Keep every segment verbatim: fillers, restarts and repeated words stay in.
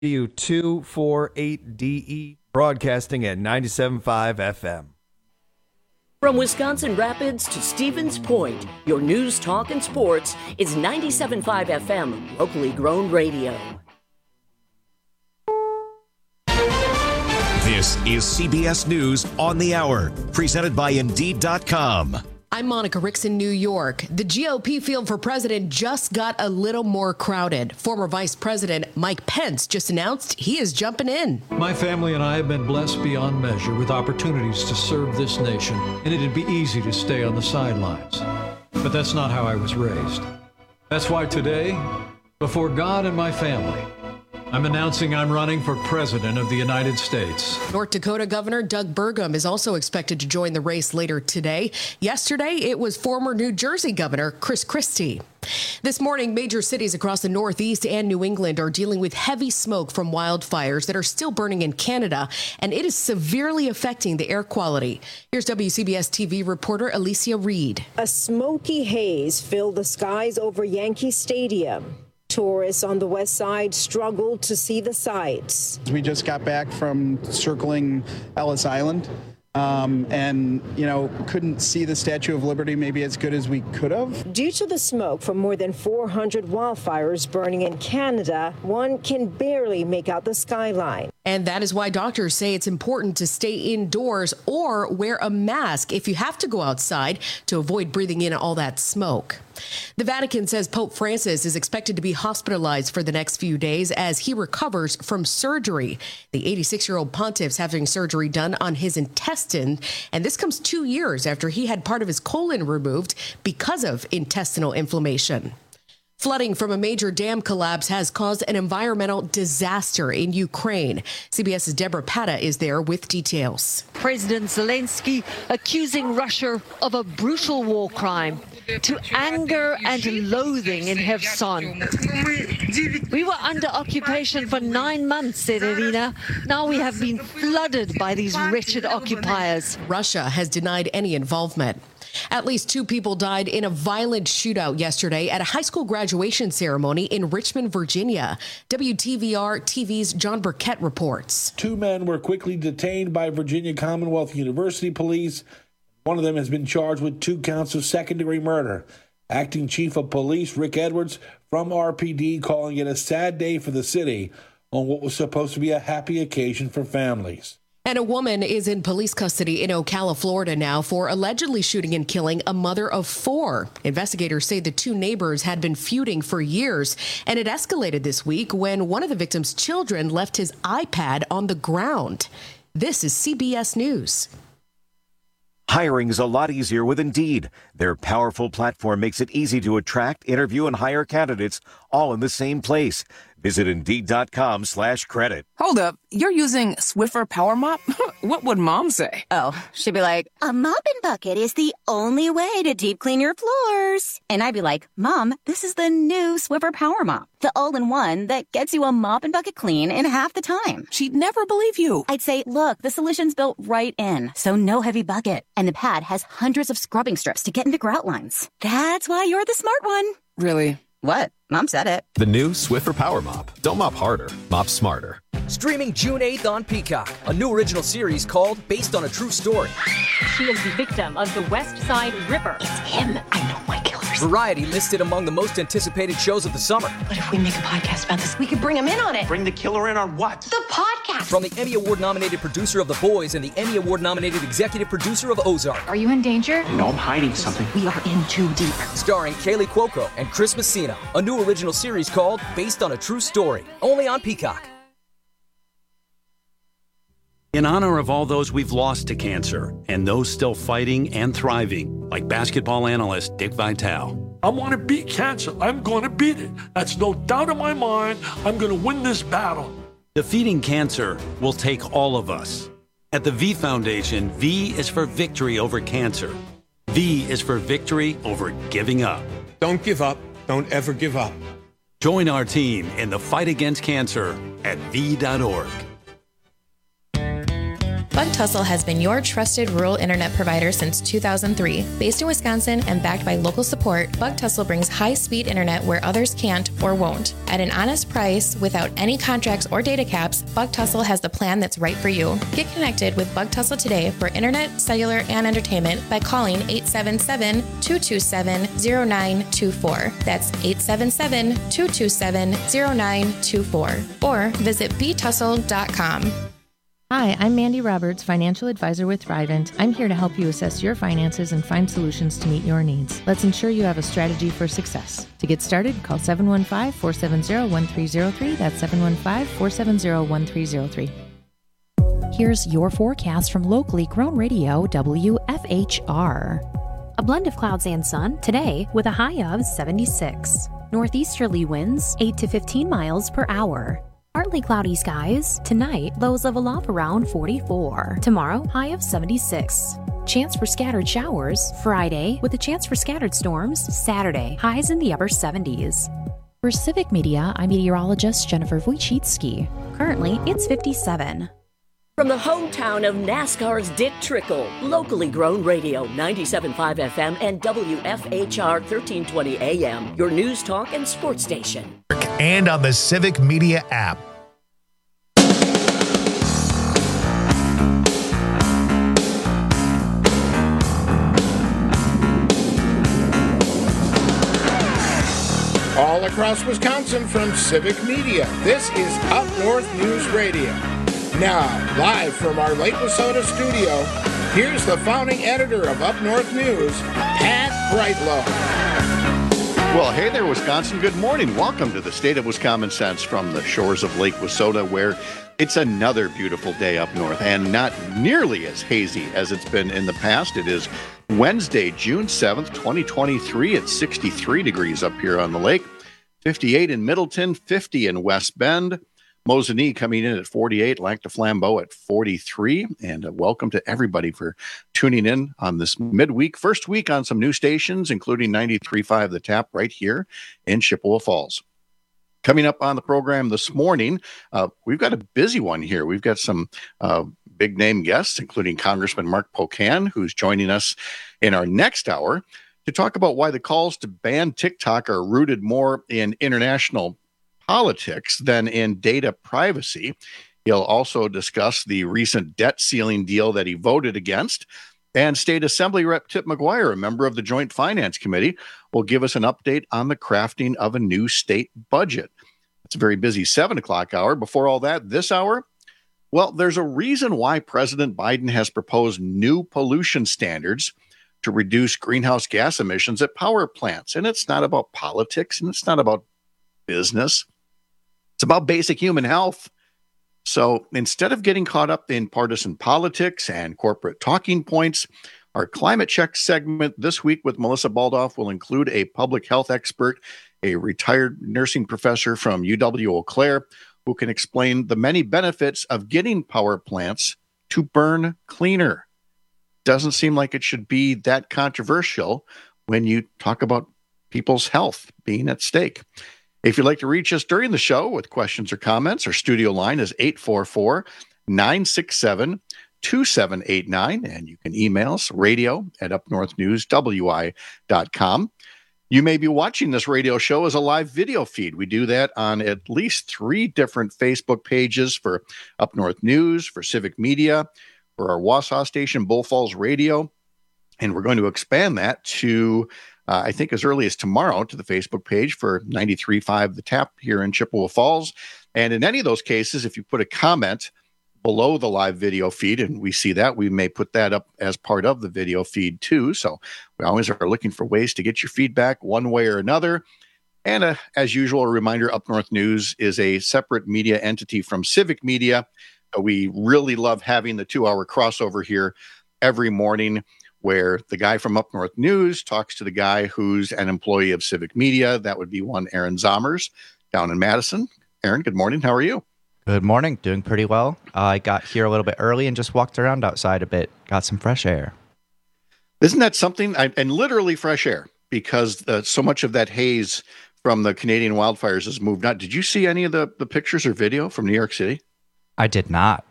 U two forty-eight D E, broadcasting at ninety-seven point five F M. From Wisconsin Rapids to Stevens Point, your news, talk, and sports is ninety-seven point five F M, locally grown radio. This is C B S News on the Hour, presented by Indeed dot com. I'm Monica Ricks in New York. The G O P field for president just got a little more crowded. Former Vice President Mike Pence just announced he is jumping in. My family and I have been blessed beyond measure with opportunities to serve this nation, and it'd be easy to stay on the sidelines. But that's not how I was raised. That's why today, before God and my family, I'm announcing I'm running for president of the United States. North Dakota Governor Doug Burgum is also expected to join the race later today. Yesterday, it was former New Jersey Governor Chris Christie. This morning, major cities across the Northeast and New England are dealing with heavy smoke from wildfires that are still burning in Canada, and it is severely affecting the air quality. Here's W C B S T V reporter Alicia Reed. A smoky haze filled the skies over Yankee Stadium. Tourists on the west side struggled to see the sights. We just got back from circling Ellis Island um, and, you know, couldn't see the Statue of Liberty maybe as good as we could have. Due to the smoke from more than four hundred wildfires burning in Canada, one can barely make out the skyline. And that is why doctors say it's important to stay indoors or wear a mask if you have to go outside to avoid breathing in all that smoke. The Vatican says Pope Francis is expected to be hospitalized for the next few days as he recovers from surgery. The eighty-six-year-old pontiff's having surgery done on his intestine, and this comes two years after he had part of his colon removed because of intestinal inflammation. Flooding from a major dam collapse has caused an environmental disaster in Ukraine. CBS's Deborah Pata is there with details. President Zelensky accusing Russia of a brutal war crime to anger and loathing in Kherson. We were under occupation for nine months, said Irina. Now we have been flooded by these wretched occupiers. Russia has denied any involvement. At least two people died in a violent shootout yesterday at a high school graduation ceremony in Richmond, Virginia. W T V R T V's John Burkett reports. Two men were quickly detained by Virginia Commonwealth University police. One of them has been charged with two counts of second-degree murder. Acting Chief of Police Rick Edwards from R P D calling it a sad day for the city on what was supposed to be a happy occasion for families. And a woman is in police custody in Ocala, Florida now for allegedly shooting and killing a mother of four. Investigators say the two neighbors had been feuding for years, and it escalated this week when one of the victim's children left his iPad on the ground. This is C B S News. Hiring is a lot easier with Indeed. Their powerful platform makes it easy to attract, interview, and hire candidates all in the same place. Visit Indeed.com slash credit. Hold up. You're using Swiffer Power Mop? What would Mom say? Oh, she'd be like, a mop and bucket is the only way to deep clean your floors. And I'd be like, Mom, this is the new Swiffer Power Mop. The all-in-one that gets you a mop and bucket clean in half the time. She'd never believe you. I'd say, look, the solution's built right in, so no heavy bucket. And the pad has hundreds of scrubbing strips to get into grout lines. That's why you're the smart one. Really? What? Mom said it. The new Swiffer Power Mop. Don't mop harder, mop smarter. Streaming June eighth on Peacock, a new original series called Based on a True Story. She is the victim of the West Side Ripper. It's him. I know my killers. Variety listed among the most anticipated shows of the summer. But if we make a podcast about this, we could bring him in on it. Bring the killer in on what? The podcast. From the Emmy Award-nominated producer of The Boys and the Emmy Award-nominated executive producer of Ozark. Are you in danger? No, I'm hiding something. We are in too deep. Starring Kaylee Cuoco and Chris Messina, a new original series called Based on a True Story, only on Peacock. In honor of all those we've lost to cancer and those still fighting and thriving, like basketball analyst Dick Vitale. I want to beat cancer. I'm going to beat it. That's no doubt in my mind. I'm going to win this battle. Defeating cancer will take all of us. At the V Foundation, V is for victory over cancer. V is for victory over giving up. Don't give up. Don't ever give up. Join our team in the fight against cancer at V dot org. Bug Tussle has been your trusted rural internet provider since two thousand three. Based in Wisconsin and backed by local support, Bug Tussle brings high-speed internet where others can't or won't. At an honest price, without any contracts or data caps, Bug Tussle has the plan that's right for you. Get connected with Bug Tussle today for internet, cellular, and entertainment by calling eight seven seven, two two seven, zero nine two four. That's eight seven seven, two two seven, zero nine two four. Or visit b tussle dot com. Hi, I'm Mandy Roberts, financial advisor with Thrivent. I'm here to help you assess your finances and find solutions to meet your needs. Let's ensure you have a strategy for success. To get started, call seven one five, four seven zero, one three zero three. That's seven one five, four seven zero, one three zero three. Here's your forecast from locally grown radio W F H R. A blend of clouds and sun today with a high of seventy-six. Northeasterly winds eight to fifteen miles per hour. Partly cloudy skies. Tonight, lows level off around forty-four. Tomorrow, high of seventy-six. Chance for scattered showers. Friday, with a chance for scattered storms. Saturday, highs in the upper seventies. For Civic Media, I'm meteorologist Jennifer Wojcicki. Currently, it's fifty-seven. From the hometown of NASCAR's Dick Trickle, locally grown radio, ninety-seven point five F M and W F H R thirteen twenty A M, your news, talk, and sports station. And on the Civic Media app. All across Wisconsin from Civic Media, this is Up North News Radio. Now, live from our Lake Wissota studio, here's the founding editor of Up North News, Pat Brightlow. Well, hey there, Wisconsin. Good morning. Welcome to the State of Wisconsin Sense from the shores of Lake Wissota, where it's another beautiful day up north and not nearly as hazy as it's been in the past. It is Wednesday, June seventh, twenty twenty-three. It's sixty-three degrees up here on the lake, fifty-eight in Middleton, fifty in West Bend. Mosinee coming in at forty-eight, Lac du Flambeau at forty-three. And uh, welcome to everybody for tuning in on this midweek, first week on some new stations, including ninety-three point five The Tap right here in Chippewa Falls. Coming up on the program this morning, uh, we've got a busy one here. We've got some uh, big name guests, including Congressman Mark Pocan, who's joining us in our next hour to talk about why the calls to ban TikTok are rooted more in international politics than in data privacy. He'll also discuss the recent debt ceiling deal that he voted against. And State Assembly Rep Tip McGuire, a member of the Joint Finance Committee, will give us an update on the crafting of a new state budget. It's a very busy seven o'clock hour. Before all that, this hour, well, there's a reason why President Biden has proposed new pollution standards to reduce greenhouse gas emissions at power plants. And it's not about politics and it's not about business. It's about basic human health. So instead of getting caught up in partisan politics and corporate talking points, our Climate Check segment this week with Melissa Baldoff will include a public health expert, a retired nursing professor from U W-Eau Claire, who can explain the many benefits of getting power plants to burn cleaner. Doesn't seem like it should be that controversial when you talk about people's health being at stake. If you'd like to reach us during the show with questions or comments, our studio line is eight four four, nine six seven, two seven eight nine, and you can email us radio at up north news w i dot com. You may be watching this radio show as a live video feed. We do that on at least three different Facebook pages for Up North News, for Civic Media, for our Wausau station, Bull Falls Radio, and we're going to expand that to Uh, I think as early as tomorrow to the Facebook page for ninety-three point five The Tap here in Chippewa Falls. And in any of those cases, if you put a comment below the live video feed and we see that, we may put that up as part of the video feed too. So we always are looking for ways to get your feedback one way or another. And uh, as usual, a reminder, Up North News is a separate media entity from Civic Media. Uh, we really love having the two-hour crossover here every morning, where the guy from Up North News talks to the guy who's an employee of Civic Media. That would be one Aaron Zommers down in Madison. Aaron, good morning. How are you? Good morning. Doing pretty well. Uh, I got here a little bit early and just walked around outside a bit. Got some fresh air. Isn't that something? I, and literally fresh air, because uh, so much of that haze from the Canadian wildfires has moved on. Did you see any of the, the pictures or video from New York City? I did not.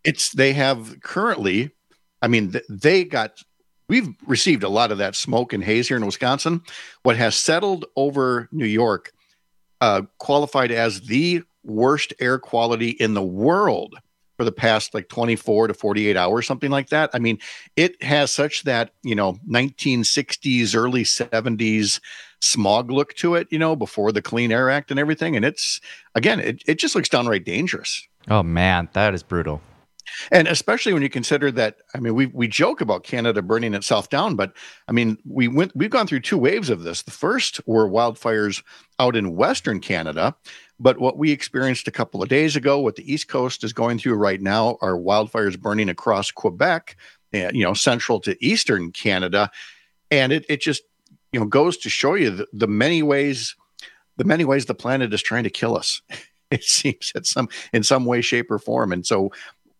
It's they have currently, I mean, they got, we've received a lot of that smoke and haze here in Wisconsin. What has settled over New York uh, qualified as the worst air quality in the world for the past like twenty-four to forty-eight hours, something like that. I mean, it has such that, you know, nineteen sixties, early seventies smog look to it, you know, before the Clean Air Act and everything. And it's, again, it, it just looks downright dangerous. Oh, man, that is brutal. And especially when you consider that, I mean, we we joke about Canada burning itself down, but I mean, we went, we've gone through two waves of this. The first were wildfires out in Western Canada, but what we experienced a couple of days ago, what the East Coast is going through right now, are wildfires burning across Quebec, and, you know, central to Eastern Canada. And it, it just, you know, goes to show you the, the many ways, the many ways the planet is trying to kill us. It seems at some, in some way, shape, or form. And so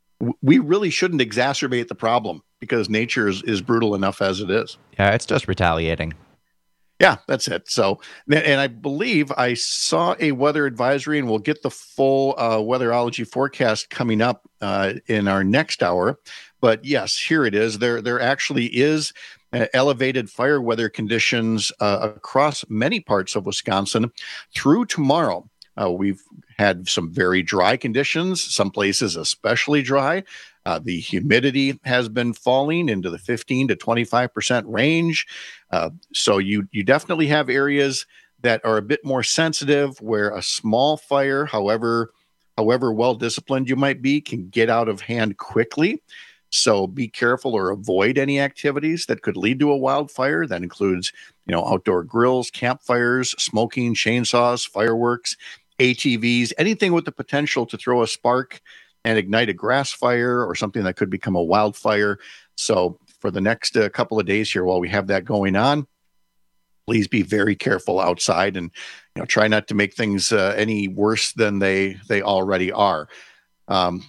we really shouldn't exacerbate the problem because nature is, is brutal enough as it is. Yeah, it's just retaliating. Yeah, that's it. So, and I believe I saw a weather advisory, and we'll get the full uh, weatherology forecast coming up uh, in our next hour. But yes, here it is. There, there actually is uh, elevated fire weather conditions uh, across many parts of Wisconsin through tomorrow. Uh, we've had some very dry conditions, some places especially dry. Uh, the humidity has been falling into the fifteen to twenty-five percent range. Uh, so you you definitely have areas that are a bit more sensitive where a small fire, however, however well-disciplined you might be, can get out of hand quickly. So be careful or avoid any activities that could lead to a wildfire. That includes, you know, outdoor grills, campfires, smoking, chainsaws, fireworks, A T Vs, anything with the potential to throw a spark and ignite a grass fire or something that could become a wildfire. So for the next uh, couple of days here, while we have that going on, please be very careful outside and, you know, try not to make things uh, any worse than they they already are. Um,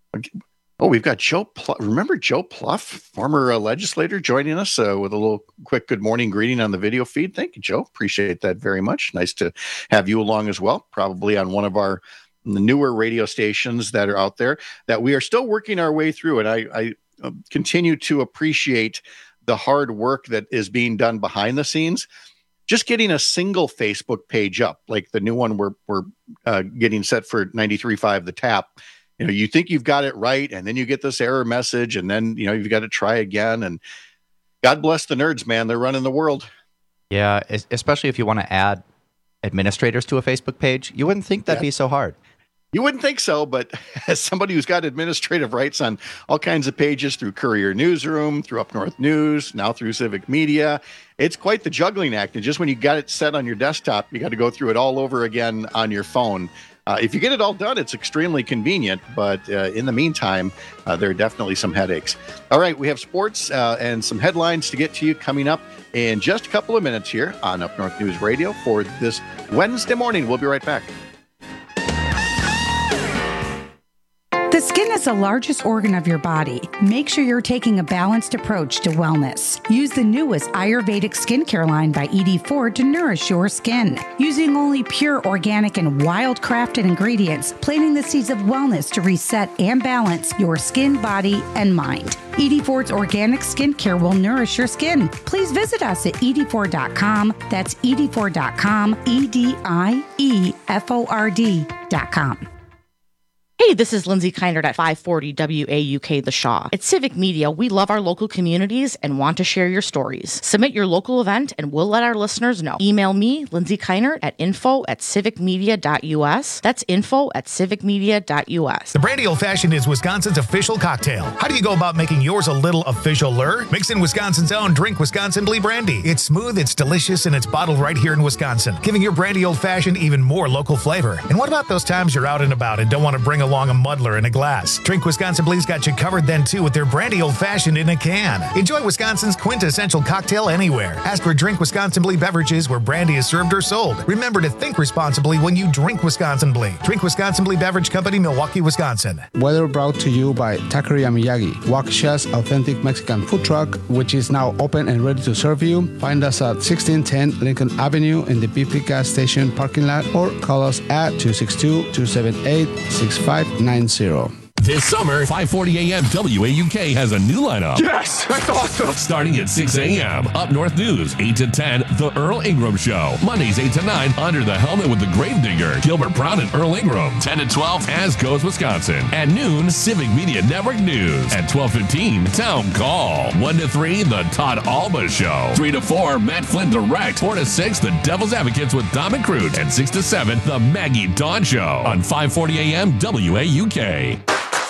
oh, we've got Joe Pluff. Remember Joe Pluff, former uh, legislator, joining us uh, with a little quick good morning greeting on the video feed. Thank you, Joe. Appreciate that very much. Nice to have you along as well, probably on one of our newer radio stations that are out there that we are still working our way through. And I, I uh, continue to appreciate the hard work that is being done behind the scenes. Just getting a single Facebook page up, like the new one we're, we're uh, getting set for ninety-three point five The Tap. You know, you think you've got it right, and then you get this error message, and then, you know, you've got to try again. And God bless the nerds, man. They're running the world. Yeah, especially if you want to add administrators to a Facebook page. You wouldn't think that'd yeah. be so hard. You wouldn't think so, but as somebody who's got administrative rights on all kinds of pages through Courier Newsroom, through Up North News, now through Civic Media, it's quite the juggling act. And just when you got it set on your desktop, you got to go through it all over again on your phone. Uh, if you get it all done, it's extremely convenient. But uh, in the meantime, uh, there are definitely some headaches. All right, we have sports uh, and some headlines to get to you coming up in just a couple of minutes here on Up North News Radio for this Wednesday morning. We'll be right back. The skin is the largest organ of your body. Make sure you're taking a balanced approach to wellness. Use the newest Ayurvedic skincare line by E D four to nourish your skin. Using only pure, organic, and wild-crafted ingredients, planting the seeds of wellness to reset and balance your skin, body, and mind. E D four's organic skincare will nourish your skin. Please visit us at E D four dot com. That's E D four dot com, E D I E F O R D dot com. Hey, this is Lindsay Keinert at five forty W A U K The Shaw. At Civic Media, we love our local communities and want to share your stories. Submit your local event and we'll let our listeners know. Email me, Lindsay Keinert, at info at civicmedia dot U S. That's info at civicmedia dot U S. The Brandy Old Fashioned is Wisconsin's official cocktail. How do you go about making yours a little official-er? Mix in Wisconsin's own Drink Wisconsin Blee Brandy. It's smooth, it's delicious, and it's bottled right here in Wisconsin, giving your Brandy Old Fashioned even more local flavor. And what about those times you're out and about and don't want to bring along a muddler in a glass? Drink Wisconsin Blee's got you covered then too with their Brandy Old Fashioned in a can. Enjoy Wisconsin's quintessential cocktail anywhere. Ask for Drink Wisconsin Blee beverages where brandy is served or sold. Remember to think responsibly when you drink Wisconsin Blee. Drink Wisconsin Blee Beverage Company, Milwaukee, Wisconsin. Weather brought to you by Taqueria Miyagi, Waukesha's authentic Mexican food truck, which is now open and ready to serve you. Find us at sixteen ten Lincoln Avenue in the B P gas station parking lot or call us at two six two, two seven eight, six five nine zero. This summer, five forty a.m. W A U K has a new lineup. Yes, that's awesome. Starting at six a.m. Up North News, eight to ten, The Earl Ingram Show. Mondays, eight to nine, Under the Helmet with the Gravedigger, Gilbert Brown and Earl Ingram. ten to twelve, As Goes Wisconsin. At noon, Civic Media Network News. At twelve fifteen, Town Call. one to three, The Todd Alba Show. three to four, Matt Flynn Direct. four to six, The Devil's Advocates with Dom and Cruz. And six to seven, The Maggie Dawn Show. On five forty a.m. W A U K.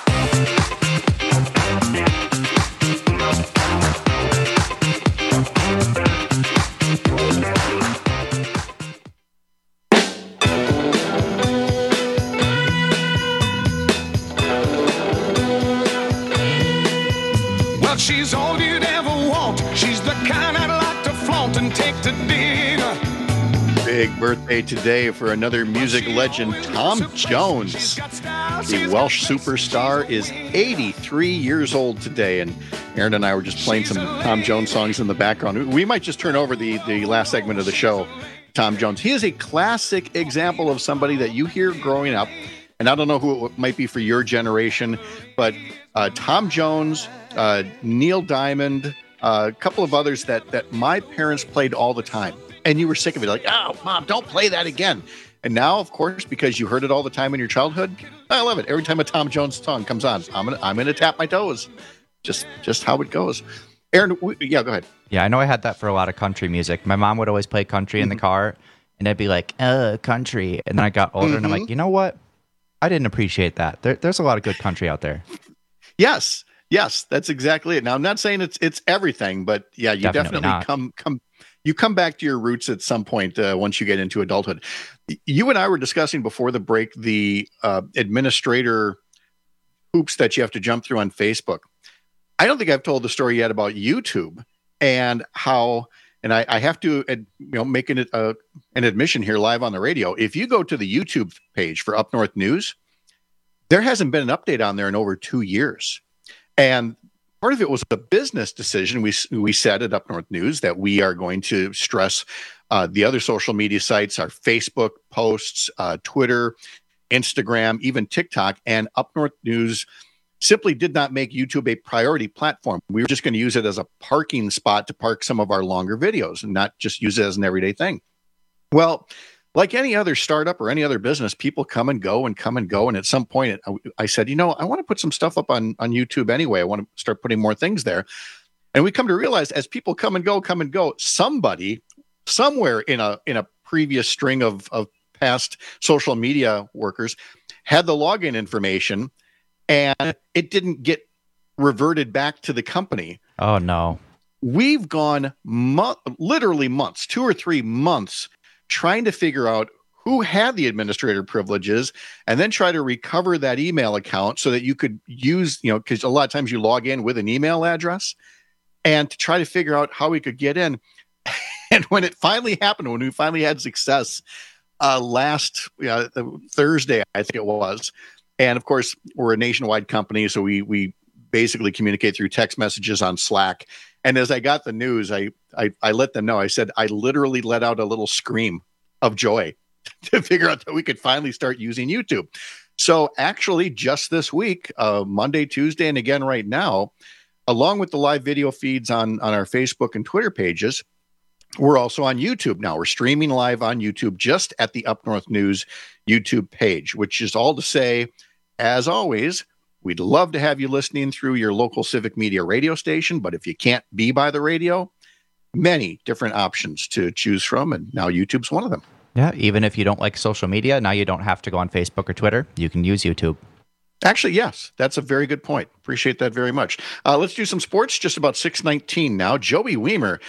Well, she's all you'd ever want. She's the kind I'd like to flaunt and take to dinner. Big birthday today for another music legend, Tom Jones. The Welsh superstar is eighty-three years old today, and Aaron and I were just playing some Tom Jones songs in the background. We might just turn over the, the last segment of the show, Tom Jones. He is a classic example of somebody that you hear growing up, and I don't know who it might be for your generation, but uh, Tom Jones, uh, Neil Diamond, uh, a couple of others that, that my parents played all the time. And you were sick of it, like, oh, Mom, don't play that again. And now, of course, because you heard it all the time in your childhood, I love it. Every time a Tom Jones song comes on, I'm gonna I'm gonna tap my toes. Just just how it goes. Aaron, we, yeah, go ahead. Yeah, I know I had that for a lot of country music. My mom would always play country mm-hmm. in the car, and I'd be like, uh, country. And then I got older, mm-hmm. and I'm like, you know what? I didn't appreciate that. There, there's a lot of good country out there. Yes, yes, that's exactly it. Now, I'm not saying it's it's everything, but yeah, you definitely, definitely come come. You come back to your roots at some point uh, once you get into adulthood. You and I were discussing before the break the uh, administrator hoops that you have to jump through on Facebook. I don't think I've told the story yet about YouTube and how, and I, I have to you know make an, uh, an admission here live on the radio. If you go to the YouTube page for Up North News, there hasn't been an update on there in over two years. And part of it was a business decision. We we said at Up North News that we are going to stress uh, the other social media sites, our Facebook posts, uh, Twitter, Instagram, even TikTok, and Up North News simply did not make YouTube a priority platform. We were just going to use it as a parking spot to park some of our longer videos and not just use it as an everyday thing. Well, like any other startup or any other business, people come and go and come and go. And at some point, I said, you know, I want to put some stuff up on, on YouTube anyway. I want to start putting more things there. And we come to realize as people come and go, come and go, somebody somewhere in a in a previous string of, of past social media workers had the login information and it didn't get reverted back to the company. Oh, no. We've gone mo- literally months, two or three months, trying to figure out who had the administrator privileges and then try to recover that email account so that you could use, you know, because a lot of times you log in with an email address and to try to figure out how we could get in. And when it finally happened, when we finally had success uh, last uh, Thursday, I think it was. And of course, we're a nationwide company, so we we basically communicate through text messages on Slack. And as I got the news, I, I I let them know. I said, I literally let out a little scream of joy to figure out that we could finally start using YouTube. So actually, just this week, uh, Monday, Tuesday, and again right now, along with the live video feeds on, on our Facebook and Twitter pages, we're also on YouTube now. We're streaming live on YouTube just at the Up North News YouTube page, which is all to say, as always, we'd love to have you listening through your local Civic Media radio station, but if you can't be by the radio, many different options to choose from, and now YouTube's one of them. Yeah, even if you don't like social media, now you don't have to go on Facebook or Twitter. You can use YouTube. Actually, yes, that's a very good point. Appreciate that very much. Uh, let's do some sports, just about six nineteen now. Joey Weimer.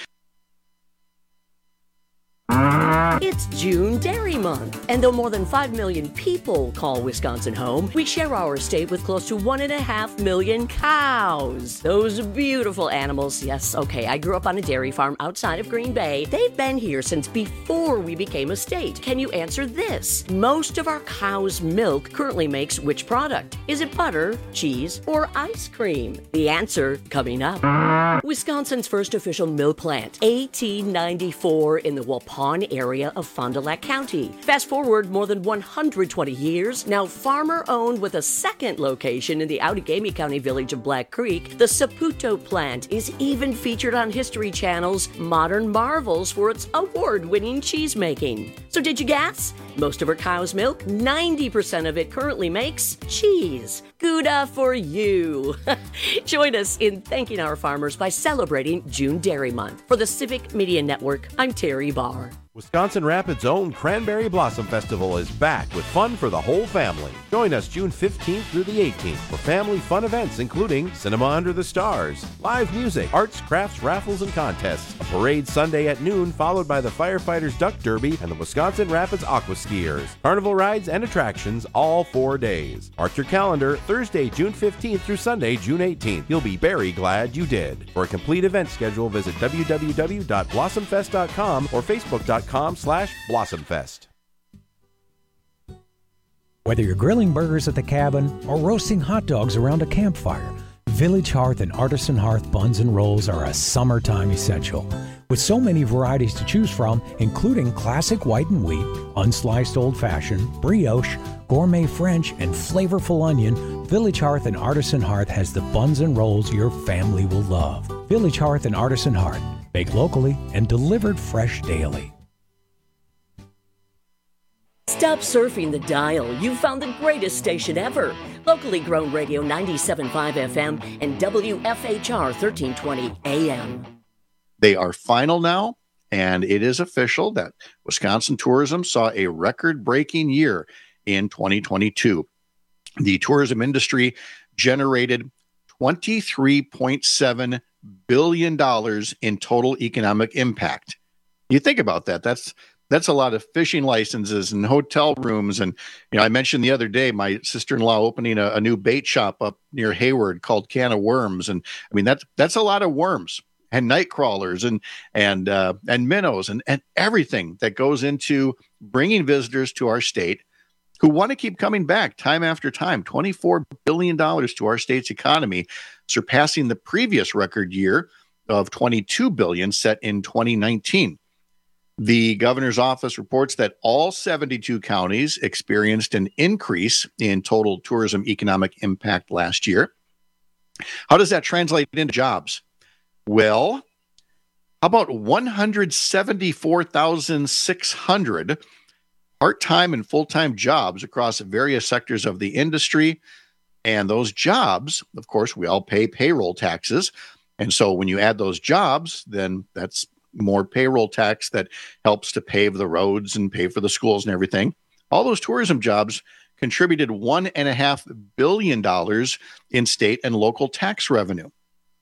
It's June Dairy Month, and though more than five million people call Wisconsin home, we share our state with close to one and a half million cows. Those beautiful animals. Yes, okay, I grew up on a dairy farm outside of Green Bay. They've been here since before we became a state. Can you answer this? Most of our cow's milk currently makes which product? Is it butter, cheese, or ice cream? The answer coming up. Wisconsin's first official milk plant, A T ninety-four in the Waupun area area of Fond du Lac County. Fast forward more than one hundred twenty years, now farmer-owned with a second location in the Outagamie County village of Black Creek, the Saputo plant is even featured on History Channel's Modern Marvels for its award-winning cheese making. So did you guess? Most of her cow's milk, ninety percent of it currently makes cheese. Gouda for you. Join us in thanking our farmers by celebrating June Dairy Month. For the Civic Media Network, I'm Terry Barr. Wisconsin Rapids' own Cranberry Blossom Festival is back with fun for the whole family. Join us June fifteenth through the eighteenth for family fun events including Cinema Under the Stars, live music, arts, crafts, raffles, and contests. A parade Sunday at noon followed by the Firefighters Duck Derby and the Wisconsin Rapids Aqua Skiers. Carnival rides and attractions all four days. Mark your calendar, Thursday, June fifteenth through Sunday, June eighteenth. You'll be very glad you did. For a complete event schedule, visit w w w dot blossom fest dot com or facebook dot com slash blossomfest. Whether you're grilling burgers at the cabin or roasting hot dogs around a campfire, Village Hearth and Artisan Hearth buns and rolls are a summertime essential. With so many varieties to choose from, including classic white and wheat, unsliced old-fashioned, brioche, gourmet French, and flavorful onion, Village Hearth and Artisan Hearth has the buns and rolls your family will love. Village Hearth and Artisan Hearth, baked locally and delivered fresh daily. Stop surfing the dial. You've found the greatest station ever. Locally grown radio ninety-seven point five F M and W F H R thirteen twenty A M. They are final now, and it is official that Wisconsin tourism saw a record-breaking year in twenty twenty-two. The tourism industry generated twenty-three point seven billion dollars in total economic impact. You think about that. That's That's a lot of fishing licenses and hotel rooms. And, you know, I mentioned the other day, my sister-in-law opening a, a new bait shop up near Hayward called Can of Worms. And I mean, that's, that's a lot of worms and night crawlers and, and, uh, and minnows and, and everything that goes into bringing visitors to our state who want to keep coming back time after time. twenty-four billion dollars to our state's economy, surpassing the previous record year of twenty-two billion dollars set in twenty nineteen. The governor's office reports that all seventy-two counties experienced an increase in total tourism economic impact last year. How does that translate into jobs? Well, how about one hundred seventy-four thousand six hundred part-time and full-time jobs across various sectors of the industry? And those jobs, of course, we all pay payroll taxes. And so when you add those jobs, then that's more payroll tax that helps to pave the roads and pay for the schools and everything. All those tourism jobs contributed one and a half billion dollars in state and local tax revenue.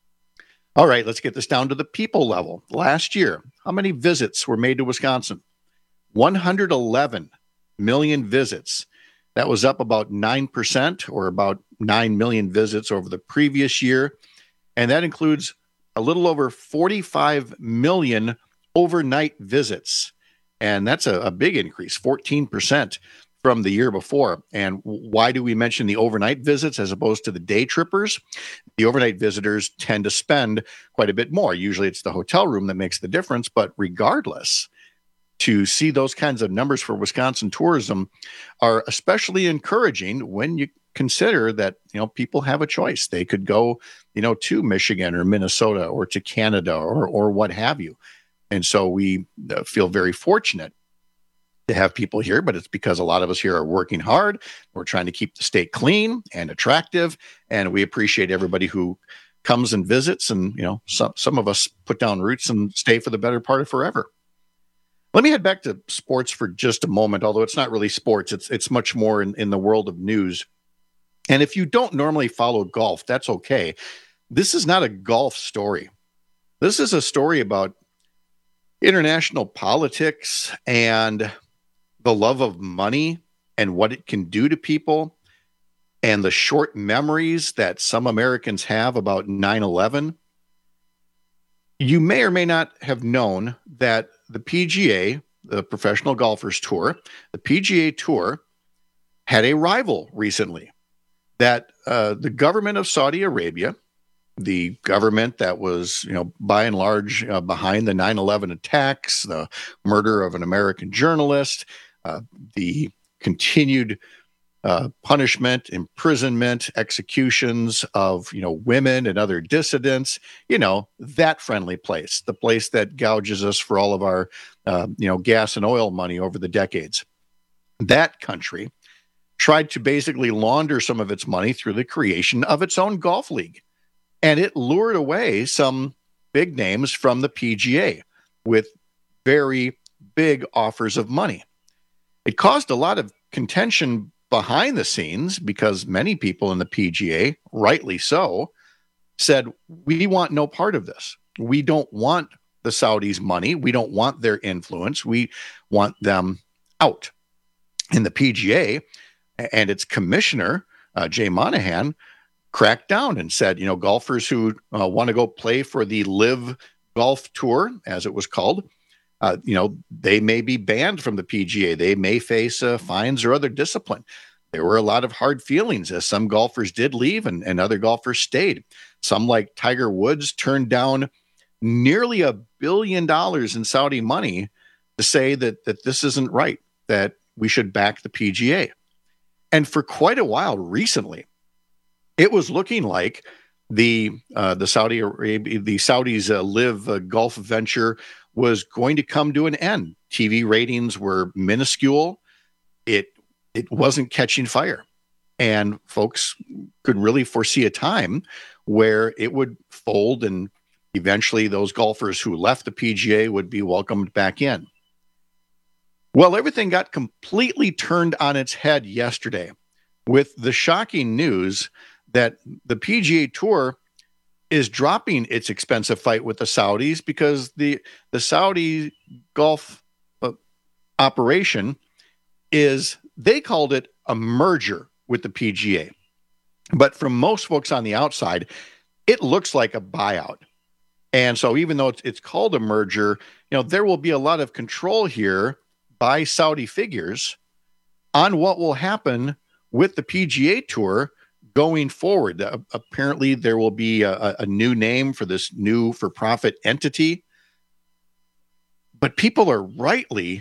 All right, let's get this down to the people level. Last year, how many visits were made to Wisconsin? one hundred eleven million visits. That was up about nine percent, or about nine million visits over the previous year. And that includes a little over forty-five million overnight visits. And that's a, a big increase, fourteen percent from the year before. And why do we mention the overnight visits as opposed to the day trippers? The overnight visitors tend to spend quite a bit more. Usually it's the hotel room that makes the difference. But regardless, to see those kinds of numbers for Wisconsin tourism are especially encouraging when you consider that, you know, people have a choice. They could go, you know, to Michigan or Minnesota or to Canada or, or what have you. And so we uh, feel very fortunate to have people here, but it's because a lot of us here are working hard. We're trying to keep the state clean and attractive. And we appreciate everybody who comes and visits. And, you know, some, some of us put down roots and stay for the better part of forever. Let me head back to sports for just a moment, although it's not really sports. It's, it's much more in, in the world of news. And if you don't normally follow golf, that's okay. This is not a golf story. This is a story about international politics and the love of money and what it can do to people and the short memories that some Americans have about nine eleven. You may or may not have known that the P G A, the Professional Golfers Tour, the P G A Tour had a rival recently. That uh, the government of Saudi Arabia the government that was, you know, by and large uh, behind the nine eleven attacks, the murder of an American journalist, uh, the continued uh, punishment, imprisonment, executions of, you know, women and other dissidents, you know, that friendly place, the place that gouges us for all of our, uh, you know, gas and oil money over the decades. That country tried to basically launder some of its money through the creation of its own golf league. And it lured away some big names from the P G A with very big offers of money. It caused a lot of contention behind the scenes because many people in the P G A, rightly so, said, we want no part of this. We don't want the Saudis' money. We don't want their influence. We want them out. In the P G A and its commissioner, uh, Jay Monahan, cracked down and said, you know, golfers who uh, want to go play for the Live Golf Tour, as it was called, uh, you know, they may be banned from the P G A. They may face uh, fines or other discipline. There were a lot of hard feelings as some golfers did leave and, and other golfers stayed. Some, like Tiger Woods, turned down nearly a billion dollars in Saudi money to say that that this isn't right, that we should back the P G A. And for quite a while recently, it was looking like the uh, the Saudi Arabia, the Saudis' uh, Live uh, Golf venture was going to come to an end. T V ratings were minuscule. It it wasn't catching fire, and folks could really foresee a time where it would fold, and eventually those golfers who left the P G A would be welcomed back in. Well, everything got completely turned on its head yesterday with the shocking news that the P G A Tour is dropping its expensive fight with the Saudis because the, the Saudi golf uh, operation is, they called it a merger with the P G A. But from most folks on the outside, it looks like a buyout. And so even though it's, it's called a merger, you know, there will be a lot of control here by Saudi figures on what will happen with the P G A Tour going forward. Uh, apparently, there will be a, a new name for this new for-profit entity. But people are rightly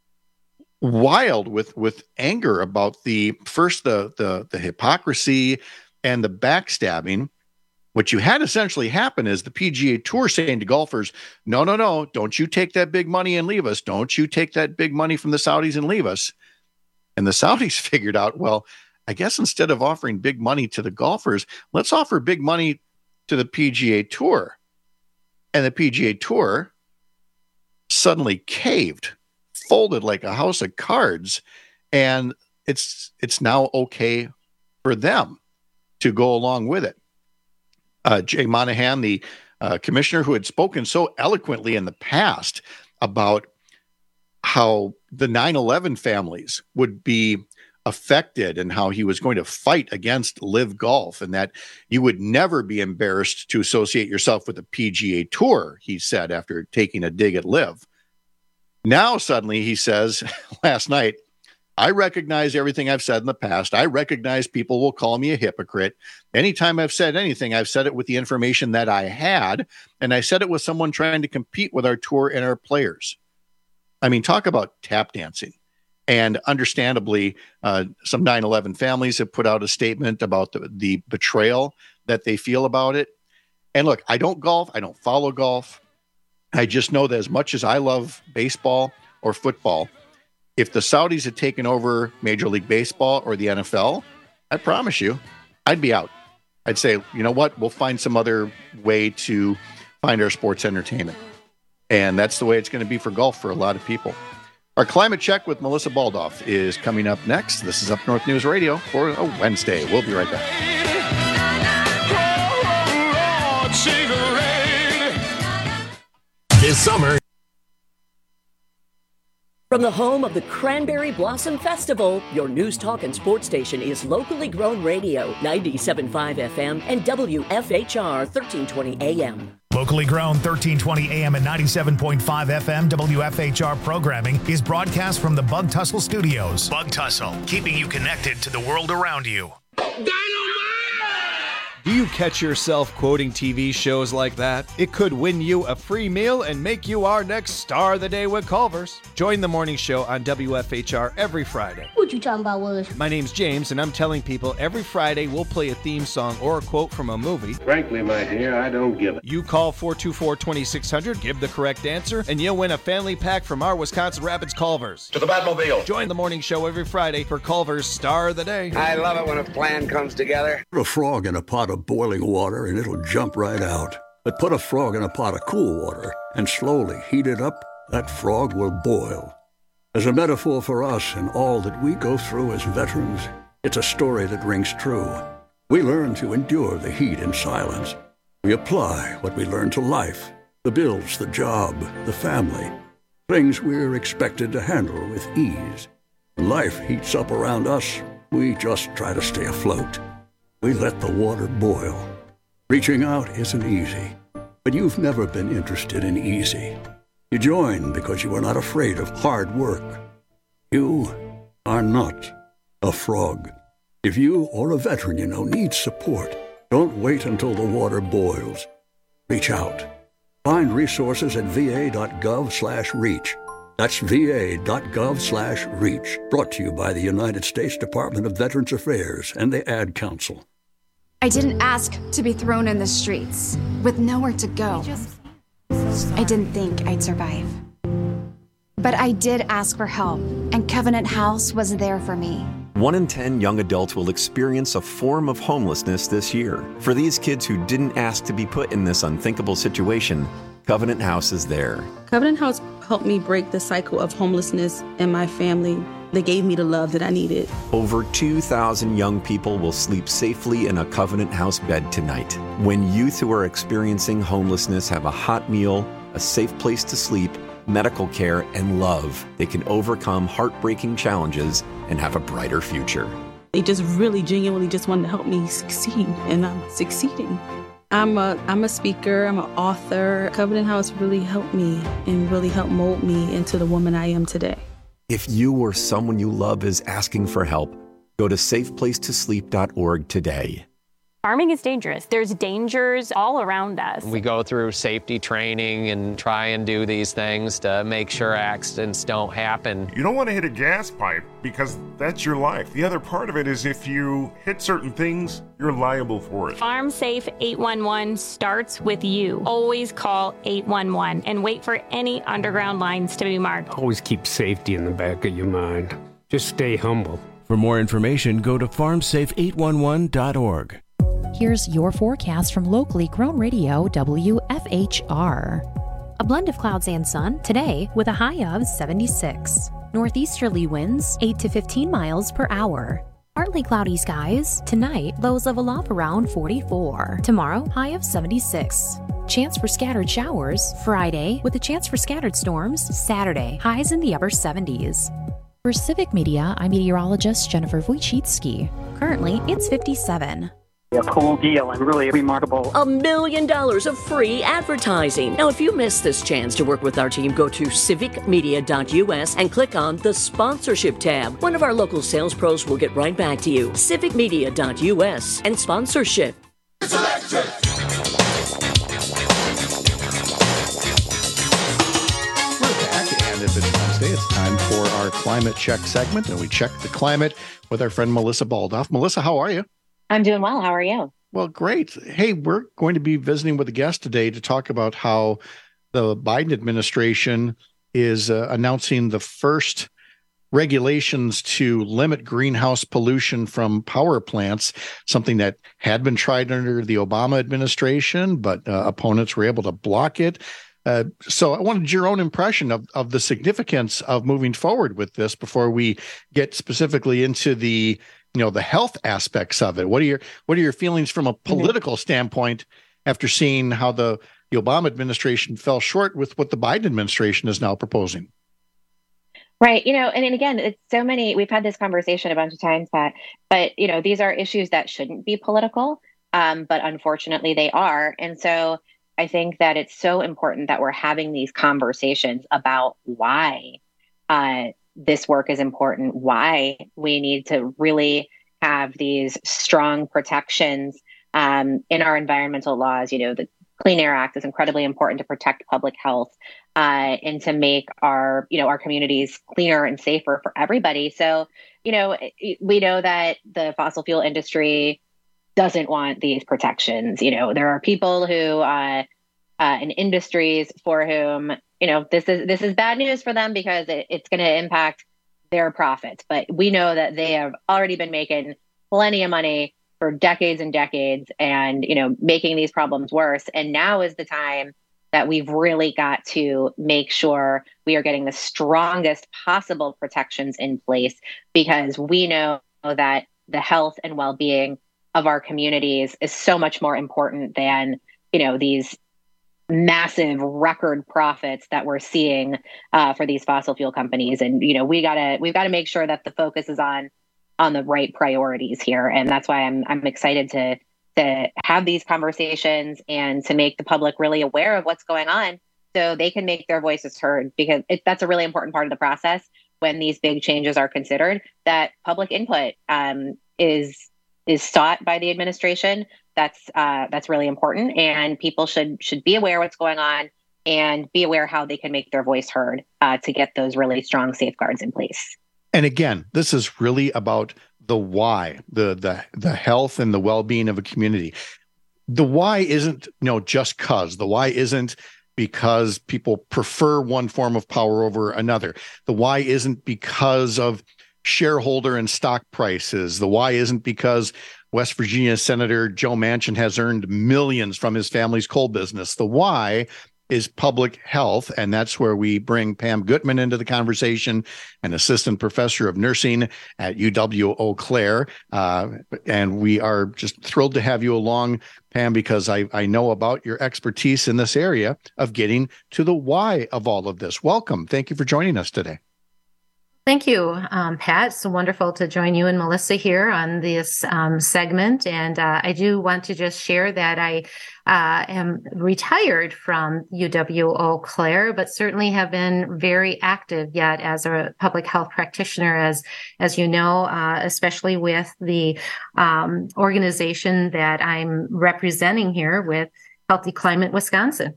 wild with, with anger about the first the, the the hypocrisy and the backstabbing. What you had essentially happen is the P G A Tour saying to golfers, no, no, no, don't you take that big money and leave us. Don't you take that big money from the Saudis and leave us. And the Saudis figured out, well, I guess instead of offering big money to the golfers, let's offer big money to the P G A Tour. And the P G A Tour suddenly caved, folded like a house of cards. And it's it's now okay for them to go along with it. Uh, Jay Monahan, the uh, commissioner who had spoken so eloquently in the past about how the nine eleven families would be affected and how he was going to fight against Live Golf and that you would never be embarrassed to associate yourself with the P G A Tour, he said after taking a dig at Live. Now suddenly he says last night, I recognize everything I've said in the past. I recognize people will call me a hypocrite. Anytime I've said anything, I've said it with the information that I had, and I said it with someone trying to compete with our tour and our players. I mean, talk about tap dancing. And understandably, uh, some nine eleven families have put out a statement about the, the betrayal that they feel about it. And look, I don't golf. I don't follow golf. I just know that as much as I love baseball or football, if the Saudis had taken over Major League Baseball or the N F L, I promise you, I'd be out. I'd say, you know what? We'll find some other way to find our sports entertainment. And that's the way it's going to be for golf for a lot of people. Our Climate Check with Melissa Baldoff is coming up next. This is Up North News Radio for a Wednesday. We'll be right back. This summer, from the home of the Cranberry Blossom Festival, your news, talk, and sports station is locally grown radio, ninety-seven point five F M and W F H R thirteen twenty A M. Locally grown thirteen twenty A M and ninety-seven point five F M W F H R programming is broadcast from the Bug Tussle Studios. Bug Tussle, keeping you connected to the world around you. Do Do you catch yourself quoting T V shows like that? It could win you a free meal and make you our next star of the day with Culver's. Join the morning show on W F H R every Friday. What you talking about, Willis? My name's James, and I'm telling people every Friday we'll play a theme song or a quote from a movie. Frankly, my dear, I don't give it. You call four two four, two six zero zero, give the correct answer, and you'll win a family pack from our Wisconsin Rapids Culver's. To the Batmobile. Join the morning show every Friday for Culver's Star of the Day. I love it when a plan comes together. Put a frog in a pot of boiling water and it'll jump right out. But put a frog in a pot of cool water and slowly heat it up, that frog will boil. As a metaphor for us and all that we go through as veterans, it's a story that rings true. We learn to endure the heat in silence. We apply what we learn to life, the bills, the job, the family, things we're expected to handle with ease. When life heats up around us, we just try to stay afloat. We let the water boil. Reaching out isn't easy, but you've never been interested in easy. You join because you are not afraid of hard work. You are not a frog. If you or a veteran you know needs support, don't wait until the water boils. Reach out. Find resources at va.gov slash reach. That's va.gov slash reach. Brought to you by the United States Department of Veterans Affairs and the Ad Council. I didn't ask to be thrown in the streets with nowhere to go. I didn't think I'd survive. But I did ask for help, and Covenant House was there for me. One in ten young adults will experience a form of homelessness this year. For these kids who didn't ask to be put in this unthinkable situation, Covenant House is there. Covenant House helped me break the cycle of homelessness in my family. They gave me the love that I needed. Over two thousand young people will sleep safely in a Covenant House bed tonight. When youth who are experiencing homelessness have a hot meal, a safe place to sleep, medical care, and love, they can overcome heartbreaking challenges and have a brighter future. They just really genuinely just wanted to help me succeed, and I'm succeeding. I'm a, I'm a speaker, I'm an author. Covenant House really helped me and really helped mold me into the woman I am today. If you or someone you love is asking for help, go to safe place to sleep dot org today. Farming is dangerous. There's dangers all around us. We go through safety training and try and do these things to make sure accidents don't happen. You don't want to hit a gas pipe because that's your life. The other part of it is if you hit certain things, you're liable for it. Farm Safe eight one one starts with you. Always call eight one one and wait for any underground lines to be marked. Always keep safety in the back of your mind. Just stay humble. For more information, go to farm safe eight one one dot org. Here's your forecast from locally grown radio W F H R. A blend of clouds and sun today with a high of seventy-six. Northeasterly winds eight to fifteen miles per hour. Partly cloudy skies. Tonight, lows level off around forty-four. Tomorrow, high of seventy-six. Chance for scattered showers. Friday, with a chance for scattered storms. Saturday, highs in the upper seventies. For Civic Media, I'm meteorologist Jennifer Wojcicki. Currently, it's fifty-seven. A cool deal and really remarkable. A million dollars of free advertising. Now, if you missed this chance to work with our team, go to civic media dot U S and click on the sponsorship tab. One of our local sales pros will get right back to you. civic media dot U S and sponsorship. It's electric. We're back, and if it's Wednesday, it's time for our climate check segment, and we check the climate with our friend Melissa Baldoff. Melissa, how are you? I'm doing well. How are you? Well, great. Hey, we're going to be visiting with a guest today to talk about how the Biden administration is uh, announcing the first regulations to limit greenhouse pollution from power plants, something that had been tried under the Obama administration, but uh, opponents were able to block it. Uh, so I wanted your own impression of, of the significance of moving forward with this before we get specifically into the you know, the health aspects of it. What are your what are your feelings from a political mm-hmm. standpoint after seeing how the, the Obama administration fell short with what the Biden administration is now proposing? Right. You know, and, and again, it's so many, we've had this conversation a bunch of times, Pat, but, you know, these are issues that shouldn't be political, um, but unfortunately they are. And so I think that it's so important that we're having these conversations about why uh this work is important, why we need to really have these strong protections um, in our environmental laws. You know, the Clean Air Act is incredibly important to protect public health uh, and to make our, you know, our communities cleaner and safer for everybody. So, you know, we know that the fossil fuel industry doesn't want these protections. You know, there are people who uh, uh, in industries for whom, you know, this is this is bad news for them because it, it's going to impact their profits. But we know that they have already been making plenty of money for decades and decades and, you know, making these problems worse. And now is the time that we've really got to make sure we are getting the strongest possible protections in place, because we know that the health and well-being of our communities is so much more important than, you know, these massive record profits that we're seeing uh, for these fossil fuel companies. And, you know, we gotta, we've got to make sure that the focus is on on the right priorities here. And that's why I'm I'm excited to to have these conversations and to make the public really aware of what's going on so they can make their voices heard, because it, that's a really important part of the process when these big changes are considered, that public input um, is is sought by the administration. That's uh, that's really important, and people should should be aware what's going on and be aware how they can make their voice heard uh, to get those really strong safeguards in place. And again, this is really about the why, the the the health and the well-being of a community. The why isn't, you know, just cause. The why isn't because people prefer one form of power over another. The why isn't because of shareholder and stock prices. The why isn't because West Virginia Senator Joe Manchin has earned millions from his family's coal business. The why is public health, and that's where we bring Pam Gutman into the conversation, an assistant professor of nursing at U W Eau Claire. Uh, and we are just thrilled to have you along, Pam, because I, I know about your expertise in this area of getting to the why of all of this. Welcome. Thank you for joining us today. Thank you, um, Pat. It's wonderful to join you and Melissa here on this um, segment. And uh, I do want to just share that I uh, am retired from U W Eau Claire, but certainly have been very active yet as a public health practitioner, as as you know, uh, especially with the um, organization that I'm representing here with Healthy Climate Wisconsin.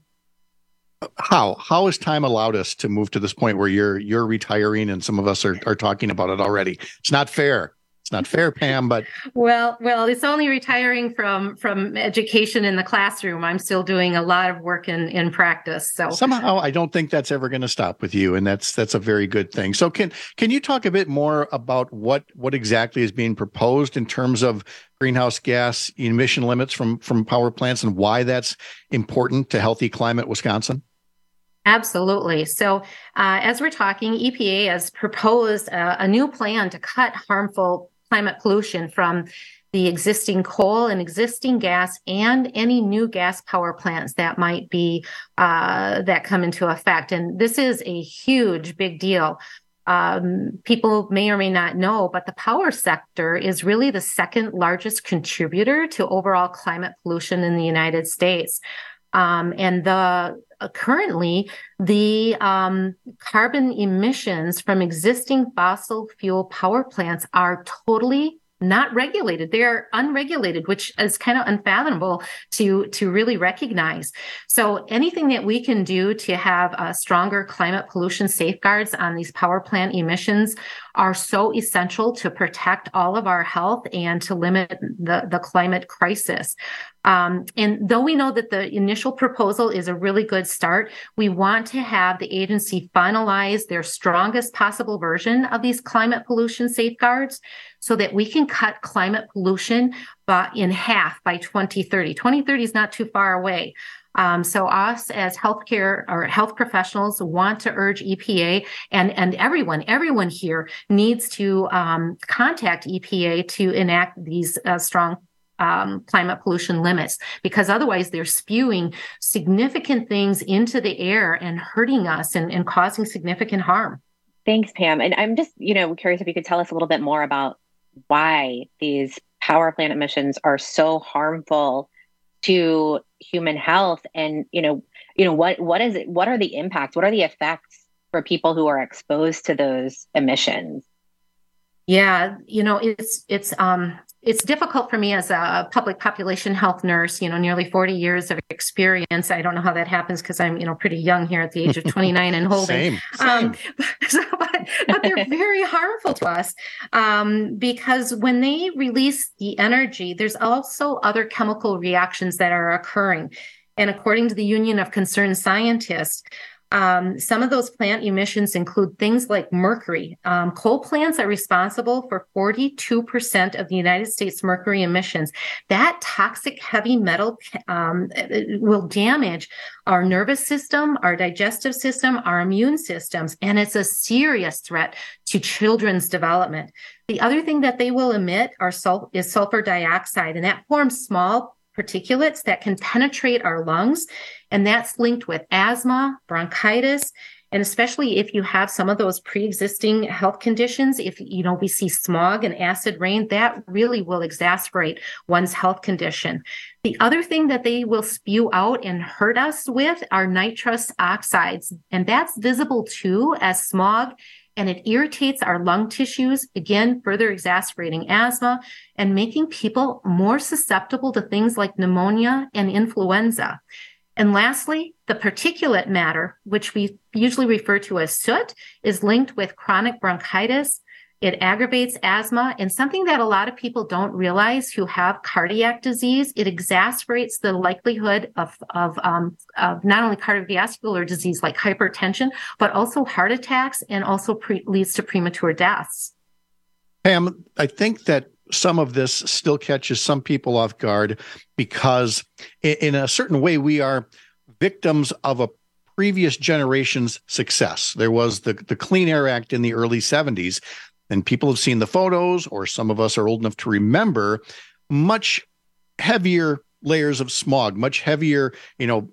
How how has time allowed us to move to this point where you're you're retiring and some of us are, are talking about it already? It's not fair. It's not fair, Pam, but well, well, it's only retiring from from education in the classroom. I'm still doing a lot of work in, in practice. So somehow I don't think that's ever going to stop with you, and that's that's a very good thing. So can can you talk a bit more about what what exactly is being proposed in terms of greenhouse gas emission limits from from power plants and why that's important to Healthy Climate Wisconsin? Absolutely. So uh, as we're talking, E P A has proposed a, a new plan to cut harmful climate pollution from the existing coal and existing gas and any new gas power plants that might be uh, that come into effect. And this is a huge, big deal. Um, people may or may not know, but the power sector is really the second largest contributor to overall climate pollution in the United States. Um, and the uh, currently the um, carbon emissions from existing fossil fuel power plants are totally not regulated. They are unregulated, which is kind of unfathomable to, to really recognize. So anything that we can do to have uh, stronger climate pollution safeguards on these power plant emissions are so essential to protect all of our health and to limit the, the climate crisis. Um, and though we know that the initial proposal is a really good start, we want to have the agency finalize their strongest possible version of these climate pollution safeguards so that we can cut climate pollution by, in half by twenty thirty. twenty thirty is not too far away. Um, so us as healthcare or health professionals want to urge E P A and, and everyone, everyone here needs to um, contact E P A to enact these uh, strong um, climate pollution limits, because otherwise they're spewing significant things into the air and hurting us and, and causing significant harm. Thanks, Pam. And I'm just, you know, curious if you could tell us a little bit more about why these power plant emissions are so harmful to human health, and you know, you know what what is it? What are the impacts? What are the effects for people who are exposed to those emissions? Yeah, you know, it's it's um it's difficult for me as a public population health nurse, you know, nearly forty years of experience. I don't know how that happens because I'm, you know, pretty young here at the age of twenty-nine and holding. Same, same. Um, so, but, but they're very harmful to us um, because when they release the energy, there's also other chemical reactions that are occurring. And according to the Union of Concerned Scientists, Um, some of those plant emissions include things like mercury. Um, coal plants are responsible for forty-two percent of the United States mercury emissions. That toxic heavy metal um, will damage our nervous system, our digestive system, our immune systems, and it's a serious threat to children's development. The other thing that they will emit are sul- is sulfur dioxide, and that forms small particulates that can penetrate our lungs, and that's linked with asthma, bronchitis, and especially if you have some of those pre-existing health conditions. If you know we see smog and acid rain, that really will exacerbate one's health condition. The other thing that they will spew out and hurt us with are nitrous oxides, and that's visible too as smog, and it irritates our lung tissues, again, further exacerbating asthma and making people more susceptible to things like pneumonia and influenza. And lastly, the particulate matter, which we usually refer to as soot, is linked with chronic bronchitis. It aggravates asthma, and something that a lot of people don't realize who have cardiac disease, it exacerbates the likelihood of, of, um, of not only cardiovascular disease like hypertension, but also heart attacks, and also pre- leads to premature deaths. Pam, I think that some of this still catches some people off guard because in, in a certain way, we are victims of a previous generation's success. There was the, the Clean Air Act in the early seventies. And people have seen the photos, or some of us are old enough to remember, much heavier layers of smog, much heavier, you know,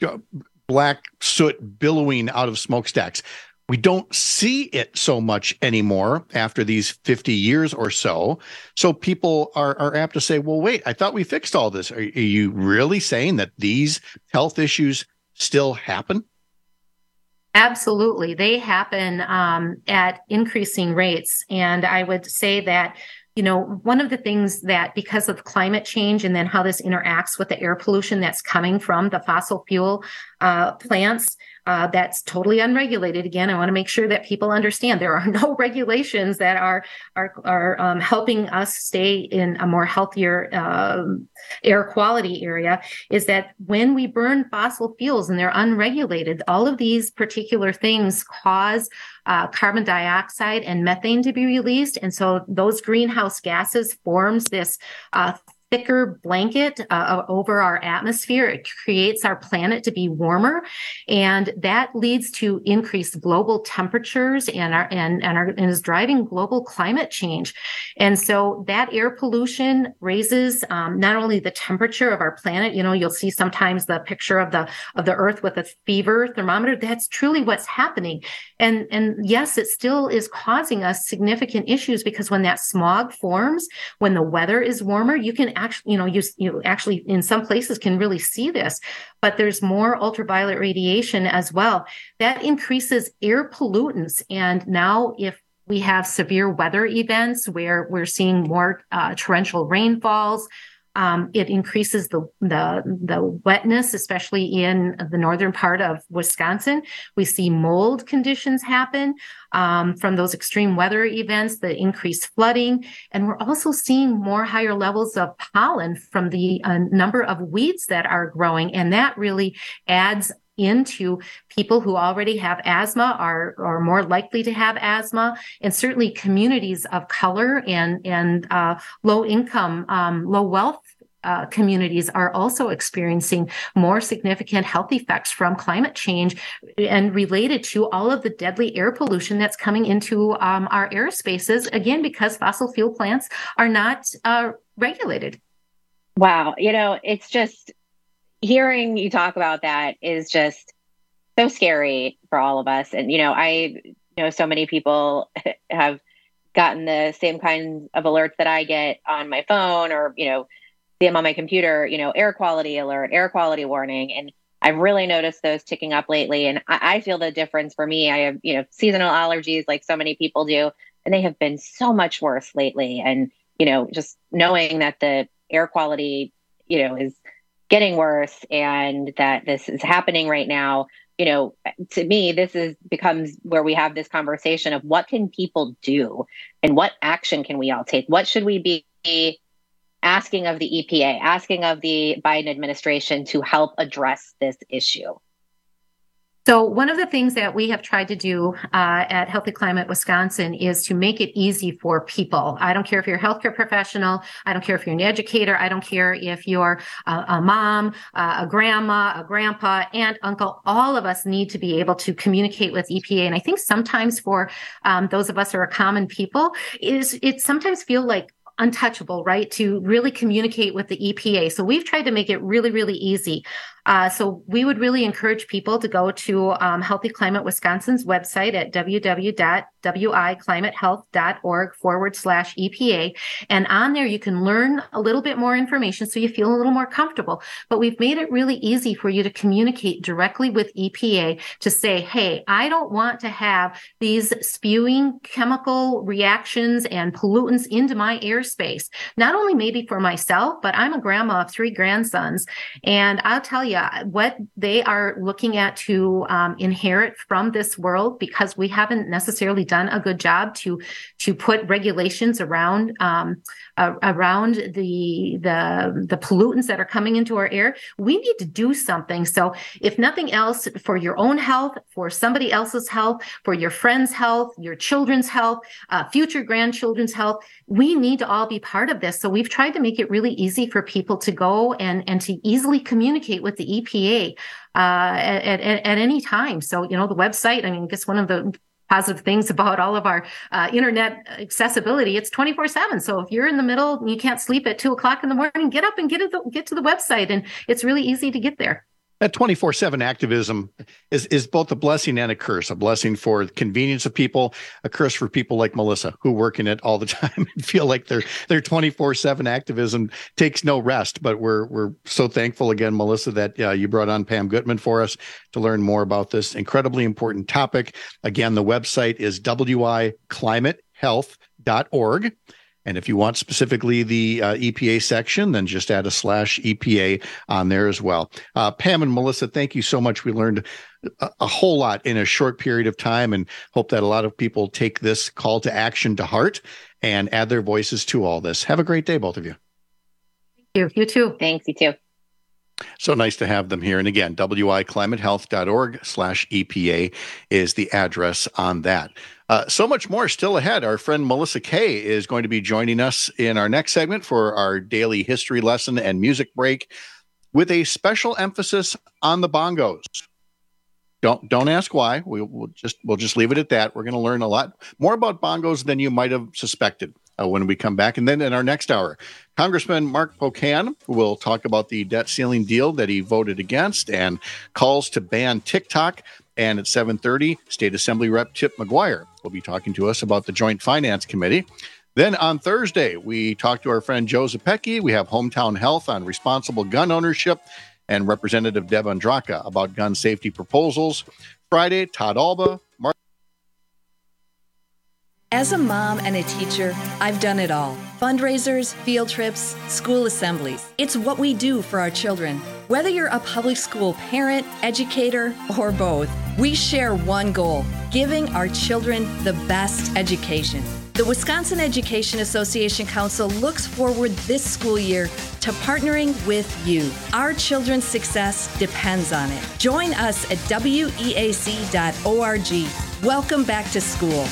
black soot billowing out of smokestacks. We don't see it so much anymore after these fifty years or so. So people are, are apt to say, well, wait, I thought we fixed all this. Are, are you really saying that these health issues still happen? Absolutely. They happen um, at increasing rates. And I would say that, you know, one of the things that because of climate change and then how this interacts with the air pollution that's coming from the fossil fuel uh, plants, Uh, that's totally unregulated. Again, I want to make sure that people understand there are no regulations that are are are um, helping us stay in a more healthier um, air quality area. Is that when we burn fossil fuels and they're unregulated, all of these particular things cause uh, carbon dioxide and methane to be released, and so those greenhouse gases forms this Uh, thicker blanket uh, over our atmosphere. It creates our planet to be warmer, and that leads to increased global temperatures and our and and, our, and is driving global climate change. And so that air pollution raises um, not only the temperature of our planet. You know, you'll see sometimes the picture of the of the Earth with a fever thermometer. That's truly what's happening. And and yes, it still is causing us significant issues because when that smog forms, when the weather is warmer, you can actually, you know, you, you actually in some places can really see this, but there's more ultraviolet radiation as well. That increases air pollutants. And now if we have severe weather events where we're seeing more uh, torrential rainfalls, Um, it increases the, the the wetness, especially in the northern part of Wisconsin. We see mold conditions happen um, from those extreme weather events, the increased flooding, and we're also seeing more higher levels of pollen from the uh, number of weeds that are growing, and that really adds into people who already have asthma are, are more likely to have asthma, and certainly communities of color and, and uh, low income, um, low wealth uh, communities are also experiencing more significant health effects from climate change and related to all of the deadly air pollution that's coming into um, our airspaces, again, because fossil fuel plants are not uh, regulated. Wow. You know, it's just, hearing you talk about that is just so scary for all of us. And, you know, I know so many people have gotten the same kinds of alerts that I get on my phone or, you know, see them on my computer, you know, air quality alert, air quality warning. And I've really noticed those ticking up lately. And I, I feel the difference for me. I have, you know, seasonal allergies like so many people do, and they have been so much worse lately. And, you know, just knowing that the air quality, you know, is getting worse and that this is happening right now, you know, to me, this is becomes where we have this conversation of what can people do and what action can we all take? What should we be asking of the E P A, asking of the Biden administration to help address this issue? So one of the things that we have tried to do uh, at Healthy Climate Wisconsin is to make it easy for people. I don't care if you're a healthcare professional. I don't care if you're an educator. I don't care if you're a, a mom, uh, a grandma, a grandpa, aunt, uncle. All of us need to be able to communicate with E P A. And I think sometimes for um, those of us who are common people, is it sometimes feel like untouchable, right? To really communicate with the E P A. So we've tried to make it really, really easy. Uh, so we would really encourage people to go to um, Healthy Climate Wisconsin's website at www.wiclimatehealth.org forward slash EPA. And on there, you can learn a little bit more information so you feel a little more comfortable. But we've made it really easy for you to communicate directly with E P A to say, hey, I don't want to have these spewing chemical reactions and pollutants into my airspace. Not only maybe for myself, but I'm a grandma of three grandsons. And I'll tell you, what they are looking at to um, inherit from this world, because we haven't necessarily done a good job to to put regulations around um, uh, around the the the pollutants that are coming into our air. We need to do something. So, if nothing else, for your own health, for somebody else's health, for your friends' health, your children's health, uh, future grandchildren's health, we need to all be part of this. So, we've tried to make it really easy for people to go and and to easily communicate with the E P A uh, at, at, at any time. So, you know, the website, I mean, I guess one of the positive things about all of our uh, internet accessibility, it's twenty-four seven. So if you're in the middle and you can't sleep at two o'clock in the morning, get up and get, it, get to the website. And it's really easy to get there. That twenty-four seven activism is, is both a blessing and a curse. A blessing for the convenience of people, a curse for people like Melissa, who work in it all the time and feel like their their twenty-four seven activism takes no rest. But we're we're so thankful again, Melissa, that uh, you brought on Pam Gutman for us to learn more about this incredibly important topic. Again, the website is w i climate health dot org. And if you want specifically the uh, E P A section, then just add a slash E P A on there as well. Uh, Pam and Melissa, thank you so much. We learned a, a whole lot in a short period of time, and hope that a lot of people take this call to action to heart and add their voices to all this. Have a great day, both of you. Thank you. You too. Thanks. You too. So nice to have them here. And again, w i climate health dot org slash E P A is the address on that. Uh, so much more still ahead. Our friend Melissa Kay is going to be joining us in our next segment for our daily history lesson and music break with a special emphasis on the bongos. Don't don't ask why. We, we'll just we'll just leave it at that. We're going to learn a lot more about bongos than you might have suspected uh, when we come back. And then in our next hour, Congressman Mark Pocan will talk about the debt ceiling deal that he voted against and calls to ban TikTok. And at seven thirty, State Assembly Rep Tip McGuire will be talking to us about the Joint Finance Committee. Then on Thursday, we talk to our friend Joe Zepecki. We have Hometown Health on responsible gun ownership and Representative Deb Andraka about gun safety proposals. Friday, Todd Alba. Mark- As a mom and a teacher, I've done it all. Fundraisers, field trips, school assemblies. It's what we do for our children. Whether you're a public school parent, educator, or both, we share one goal: giving our children the best education. The Wisconsin Education Association Council looks forward this school year to partnering with you. Our children's success depends on it. Join us at W E A C dot org. Welcome back to school.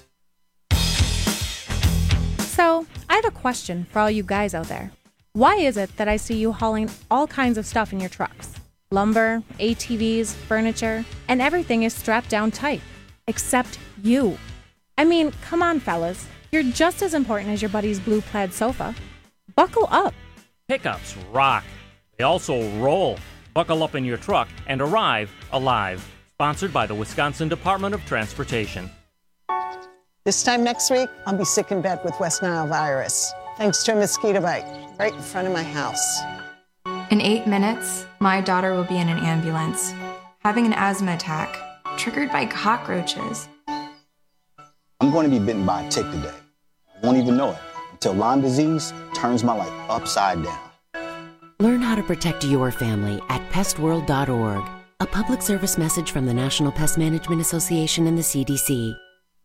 So, I have a question for all you guys out there. Why is it that I see you hauling all kinds of stuff in your trucks? Lumber, A T Vs, furniture, and everything is strapped down tight. Except you. I mean, come on, fellas. You're just as important as your buddy's blue plaid sofa. Buckle up. Pickups rock. They also roll. Buckle up in your truck and arrive alive. Sponsored by the Wisconsin Department of Transportation. This time next week, I'll be sick in bed with West Nile virus, thanks to a mosquito bite right in front of my house. In eight minutes, my daughter will be in an ambulance, having an asthma attack, triggered by cockroaches. I'm going to be bitten by a tick today. I won't even know it till Lyme disease turns my life upside down. Learn how to protect your family at pest world dot org. A public service message from the National Pest Management Association and the C D C.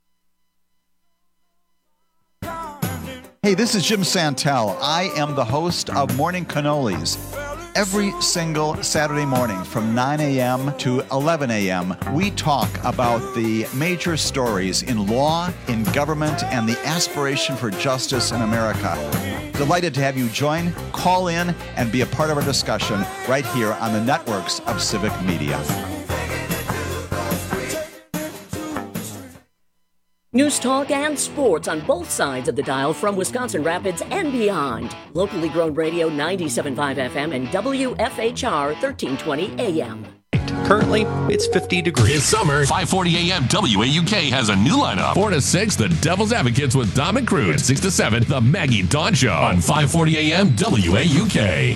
Hey, this is Jim Santel. I am the host of Morning Cannolis. Every single Saturday morning from nine a.m. to eleven a.m., we talk about the major stories in law, in government, and the aspiration for justice in America. Delighted to have you join, call in, and be a part of our discussion right here on the networks of Civic Media. News, talk, and sports on both sides of the dial from Wisconsin Rapids and beyond. Locally grown radio ninety-seven point five F M and W F H R thirteen twenty A M. Currently, it's fifty degrees. This summer, five forty A M W A U K has a new lineup. four to six, The Devil's Advocates with Dom and Crude. And six to seven, The Maggie Dawn Show on five forty A M W A U K.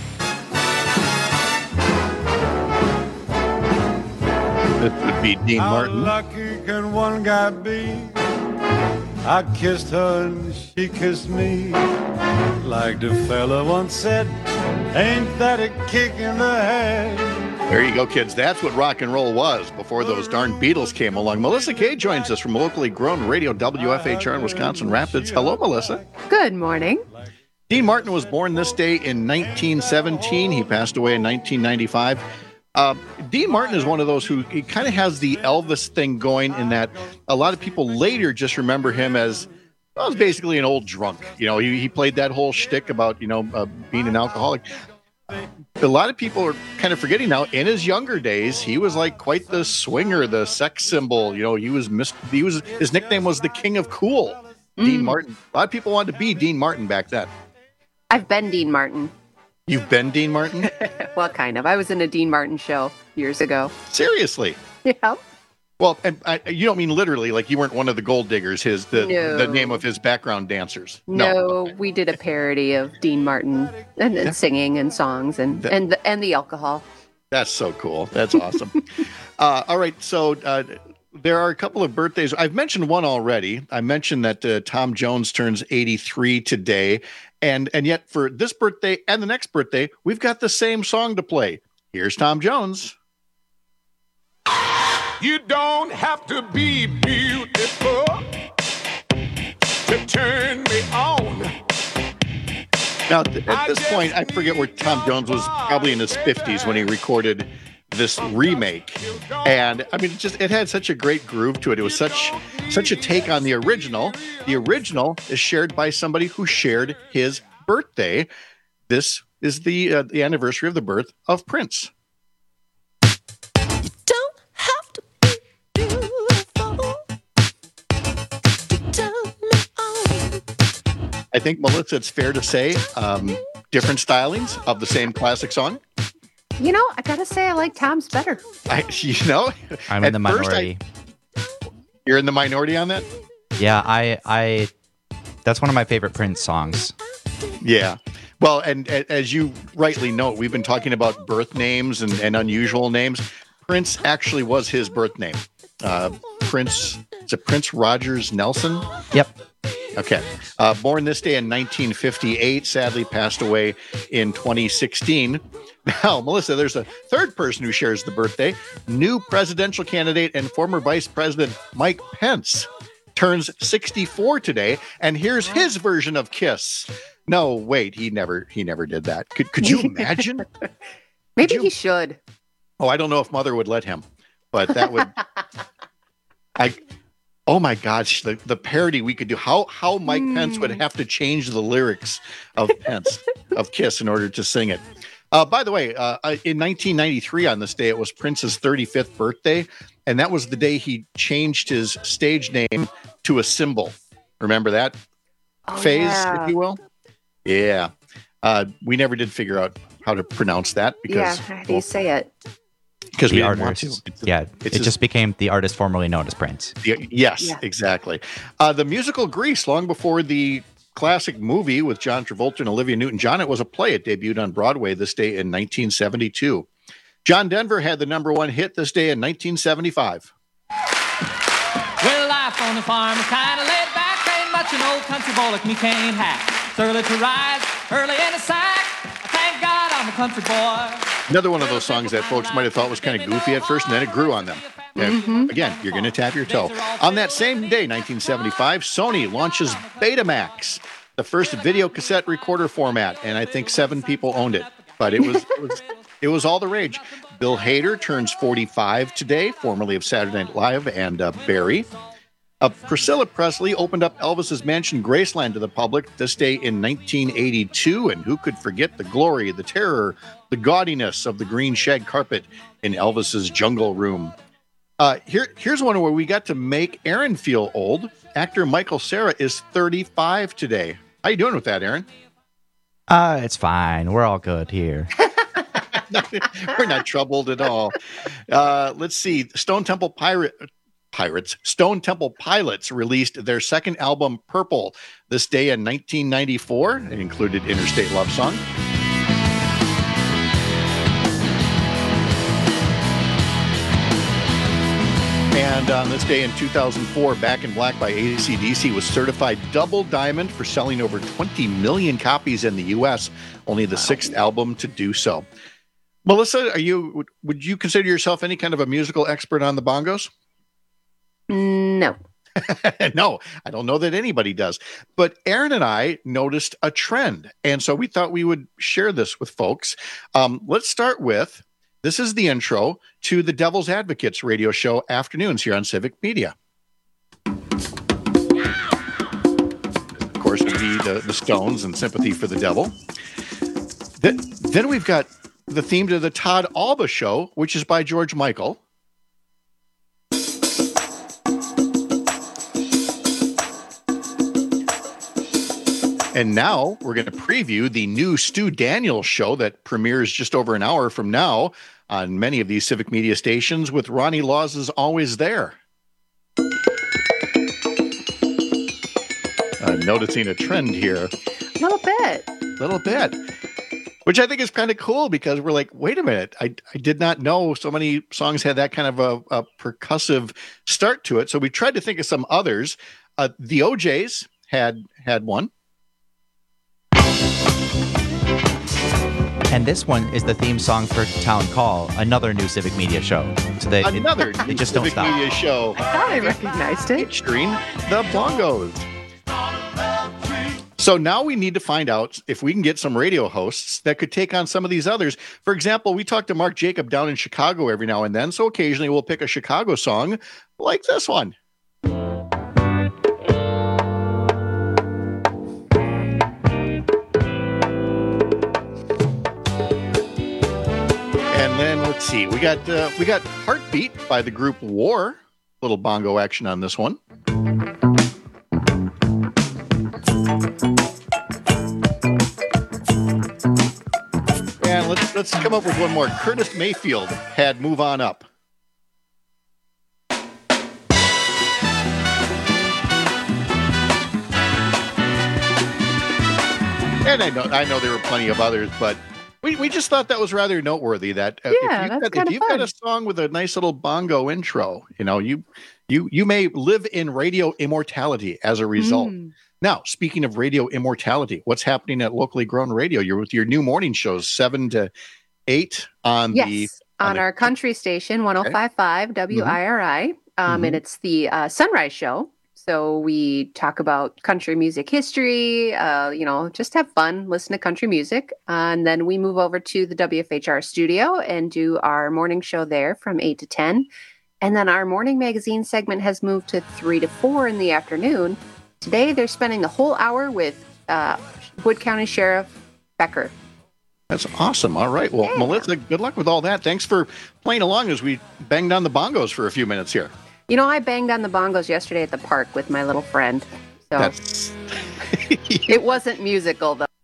This would be Dean Martin. How lucky can one guy be? I kissed her and she kissed me. Like the fella once said, ain't that a kick in the head? There you go, kids. That's what rock and roll was before those darn Beatles came along. Melissa Kay joins us from locally grown radio W F H R in Wisconsin Rapids. Hello, Melissa. Good morning. Dean Martin was born this day in nineteen seventeen. He passed away in nineteen ninety-five. Uh, Dean Martin is one of those who he kind of has the Elvis thing going in that a lot of people later just remember him as, well, was basically an old drunk. You know, he, he played that whole shtick about, you know, uh, being an alcoholic. A lot of people are kind of forgetting now. In his younger days, he was like quite the swinger, the sex symbol. You know, he was mis- he was his nickname was the King of Cool. Mm. Dean Martin. A lot of people wanted to be Dean Martin back then. I've been Dean Martin. You've been Dean Martin? Well, kind of. I was in a Dean Martin show years ago. Seriously? Yeah. Well, and I, you don't mean literally, like you weren't one of the gold diggers, his the, no. the name of his background dancers. No, no. Okay. We did a parody of Dean Martin and, and yeah. singing and songs and, that, and, the, and the alcohol. That's so cool. That's awesome. uh, all right, so uh, there are a couple of birthdays. I've mentioned one already. I mentioned that uh, Tom Jones turns eighty-three today. And and yet for this birthday and the next birthday, we've got the same song to play. Here's Tom Jones. You don't have to be beautiful to turn me on. Now, th- at this point, I forget where Tom Jones was, probably in his fifties when he recorded this remake. And I mean, it just it had such a great groove to it. It was such such a take on the original. The original is shared by somebody who shared his birthday. This is the uh, the anniversary of the birth of Prince. You don't have to be beautiful to turn me on. I think, Melissa, it's fair to say um, different stylings of the same classic song. You know, I gotta say, I like Tom's better. I, you know, I'm in the minority. I, you're in the minority on that? Yeah, I, I, that's one of my favorite Prince songs. Yeah. Well, and, and as you rightly note, we've been talking about birth names and, and unusual names. Prince actually was his birth name. Uh, Prince, is it Prince Rogers Nelson? Yep. Okay. Uh, born this day in nineteen fifty-eight, sadly passed away in twenty sixteen. Now, Melissa, there's a third person who shares the birthday. New presidential candidate and former Vice President Mike Pence turns sixty-four today, and here's his version of Kiss. No, wait, he never he never did that. Could could you imagine? Maybe you? He should. Oh, I don't know if Mother would let him, but that would I oh my gosh, the, the parody we could do. How how Mike mm. Pence would have to change the lyrics of Pence of Kiss in order to sing it. Uh, by the way, uh, in nineteen ninety-three on this day, it was Prince's thirty-fifth birthday, and that was the day he changed his stage name to a symbol. Remember that oh, phase, yeah. if you will? Yeah. Uh, we never did figure out how to pronounce that because yeah, how do you well, say it? Because we didn't want to. It's, yeah, it's it just became the artist formerly known as Prince. The, yes, yeah. exactly. Uh, the musical Grease, long before the classic movie with John Travolta and Olivia Newton-John, it was a play. It debuted on Broadway this day in nineteen seventy-two. John Denver had the number one hit this day in nineteen seventy-five. Well, life on the farm is kind of laid back. Ain't much an old country boy like me can't hack. It's early to rise, early in the sack. Thank God I'm a country boy. Another one of those songs that folks might have thought was kind of goofy at first, and then it grew on them. And Mm-hmm. again, you're going to tap your toe. On that same day, nineteen seventy-five, Sony launches Betamax, the first video cassette recorder format, and I think seven people owned it. But it was it was, it was all the rage. Bill Hader turns forty-five today, formerly of Saturday Night Live and uh, Barry. Uh, Priscilla Presley opened up Elvis's mansion Graceland to the public this day in nineteen eighty-two, and who could forget the glory, the terror, the gaudiness of the green shag carpet in Elvis's jungle room. Uh, here, here's one where we got to make Aaron feel old. Actor Michael Cera is thirty-five today. How you doing with that, Aaron? Uh, it's fine. We're all good here. We're not troubled at all. Uh, let's see. Stone Temple Pirate Pirates, Stone Temple Pilots released their second album, Purple, this day in nineteen ninety-four. It included Interstate Love Song. And on this day in two thousand four, Back in Black by A C D C was certified double diamond for selling over twenty million copies in the U S, only the sixth album to do so. Melissa, are you? Would you consider yourself any kind of a musical expert on the bongos? No. No, I don't know that anybody does. But Aaron and I noticed a trend, and so we thought we would share this with folks. Um, let's start with, this is the intro to the Devil's Advocates radio show afternoons here on Civic Media. Of course, would be the, the Stones and Sympathy for the Devil. Then, then we've got the theme to the Todd Alba show, which is by George Michael. And now we're going to preview the new Stu Daniels show that premieres just over an hour from now on many of these Civic Media stations with Ronnie Laws's Always There. Uh, noticing a trend here. A little bit. A little bit. Which I think is kind of cool because we're like, wait a minute, I, I did not know so many songs had that kind of a, a percussive start to it. So we tried to think of some others. Uh, the O Js had had one. And this one is the theme song for Town Call, another new Civic Media show. So they, Another it, new it just Civic don't stop. Media show. I thought I recognized it. Featuring the bongos. So now we need to find out if we can get some radio hosts that could take on some of these others. For example, we talk to Mark Jacob down in Chicago every now and then, so occasionally we'll pick a Chicago song like this one. And then let's see, we got uh, we got Heartbeat by the group War. Little bongo action on this one. And let's let's come up with one more. Curtis Mayfield had Move On Up. And I know I know there were plenty of others, but we, we just thought that was rather noteworthy. That uh, Yeah, if you've, that's got, if kinda you've got fun. a song with a nice little bongo intro, you know, you you you may live in radio immortality as a result. Mm. Now, speaking of radio immortality, what's happening at Locally Grown Radio? You're with your new morning shows, seven to eight on Yes, the on the- our country station, one oh five point five W I R I. Um, Mhm. And it's the uh, Sunrise Show. So we talk about country music history, uh, you know, just have fun, listen to country music. Uh, and then we move over to the W F H R studio and do our morning show there from eight to ten. And then our morning magazine segment has moved to three to four in the afternoon. Today, they're spending the whole hour with uh, Wood County Sheriff Becker. That's awesome. All right. Well, Yeah. Melissa, good luck with all that. Thanks for playing along as we banged on the bongos for a few minutes here. You know, I banged on the bongos yesterday at the park with my little friend. So That's it wasn't musical, though.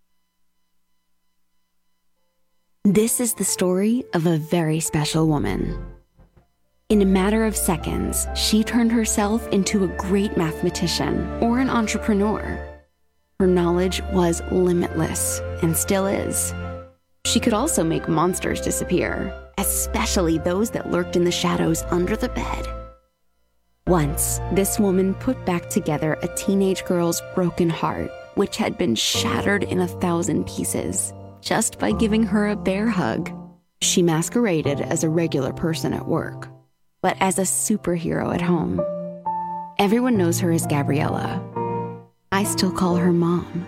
This is the story of a very special woman. In a matter of seconds, she turned herself into a great mathematician or an entrepreneur. Her knowledge was limitless and still is. She could also make monsters disappear, especially those that lurked in the shadows under the bed. Once, this woman put back together a teenage girl's broken heart which had been shattered in a thousand pieces just by giving her a bear hug. She masqueraded as a regular person at work, but as a superhero at home. Everyone knows her as Gabriella. I still call her Mom.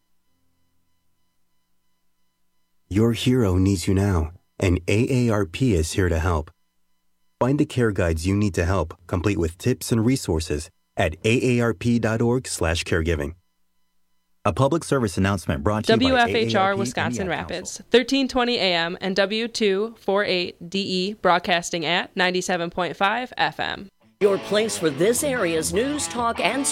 Your hero needs you now, and A A R P is here to help. Find the care guides you need to help, complete with tips and resources at A A R P dot org slash caregiving. A public service announcement brought to you W by F H R A A R P Wisconsin and the Ad Rapids, thirteen twenty A M and W two forty-eight D E, broadcasting at ninety-seven point five F M. Your place for this area's news, talk, and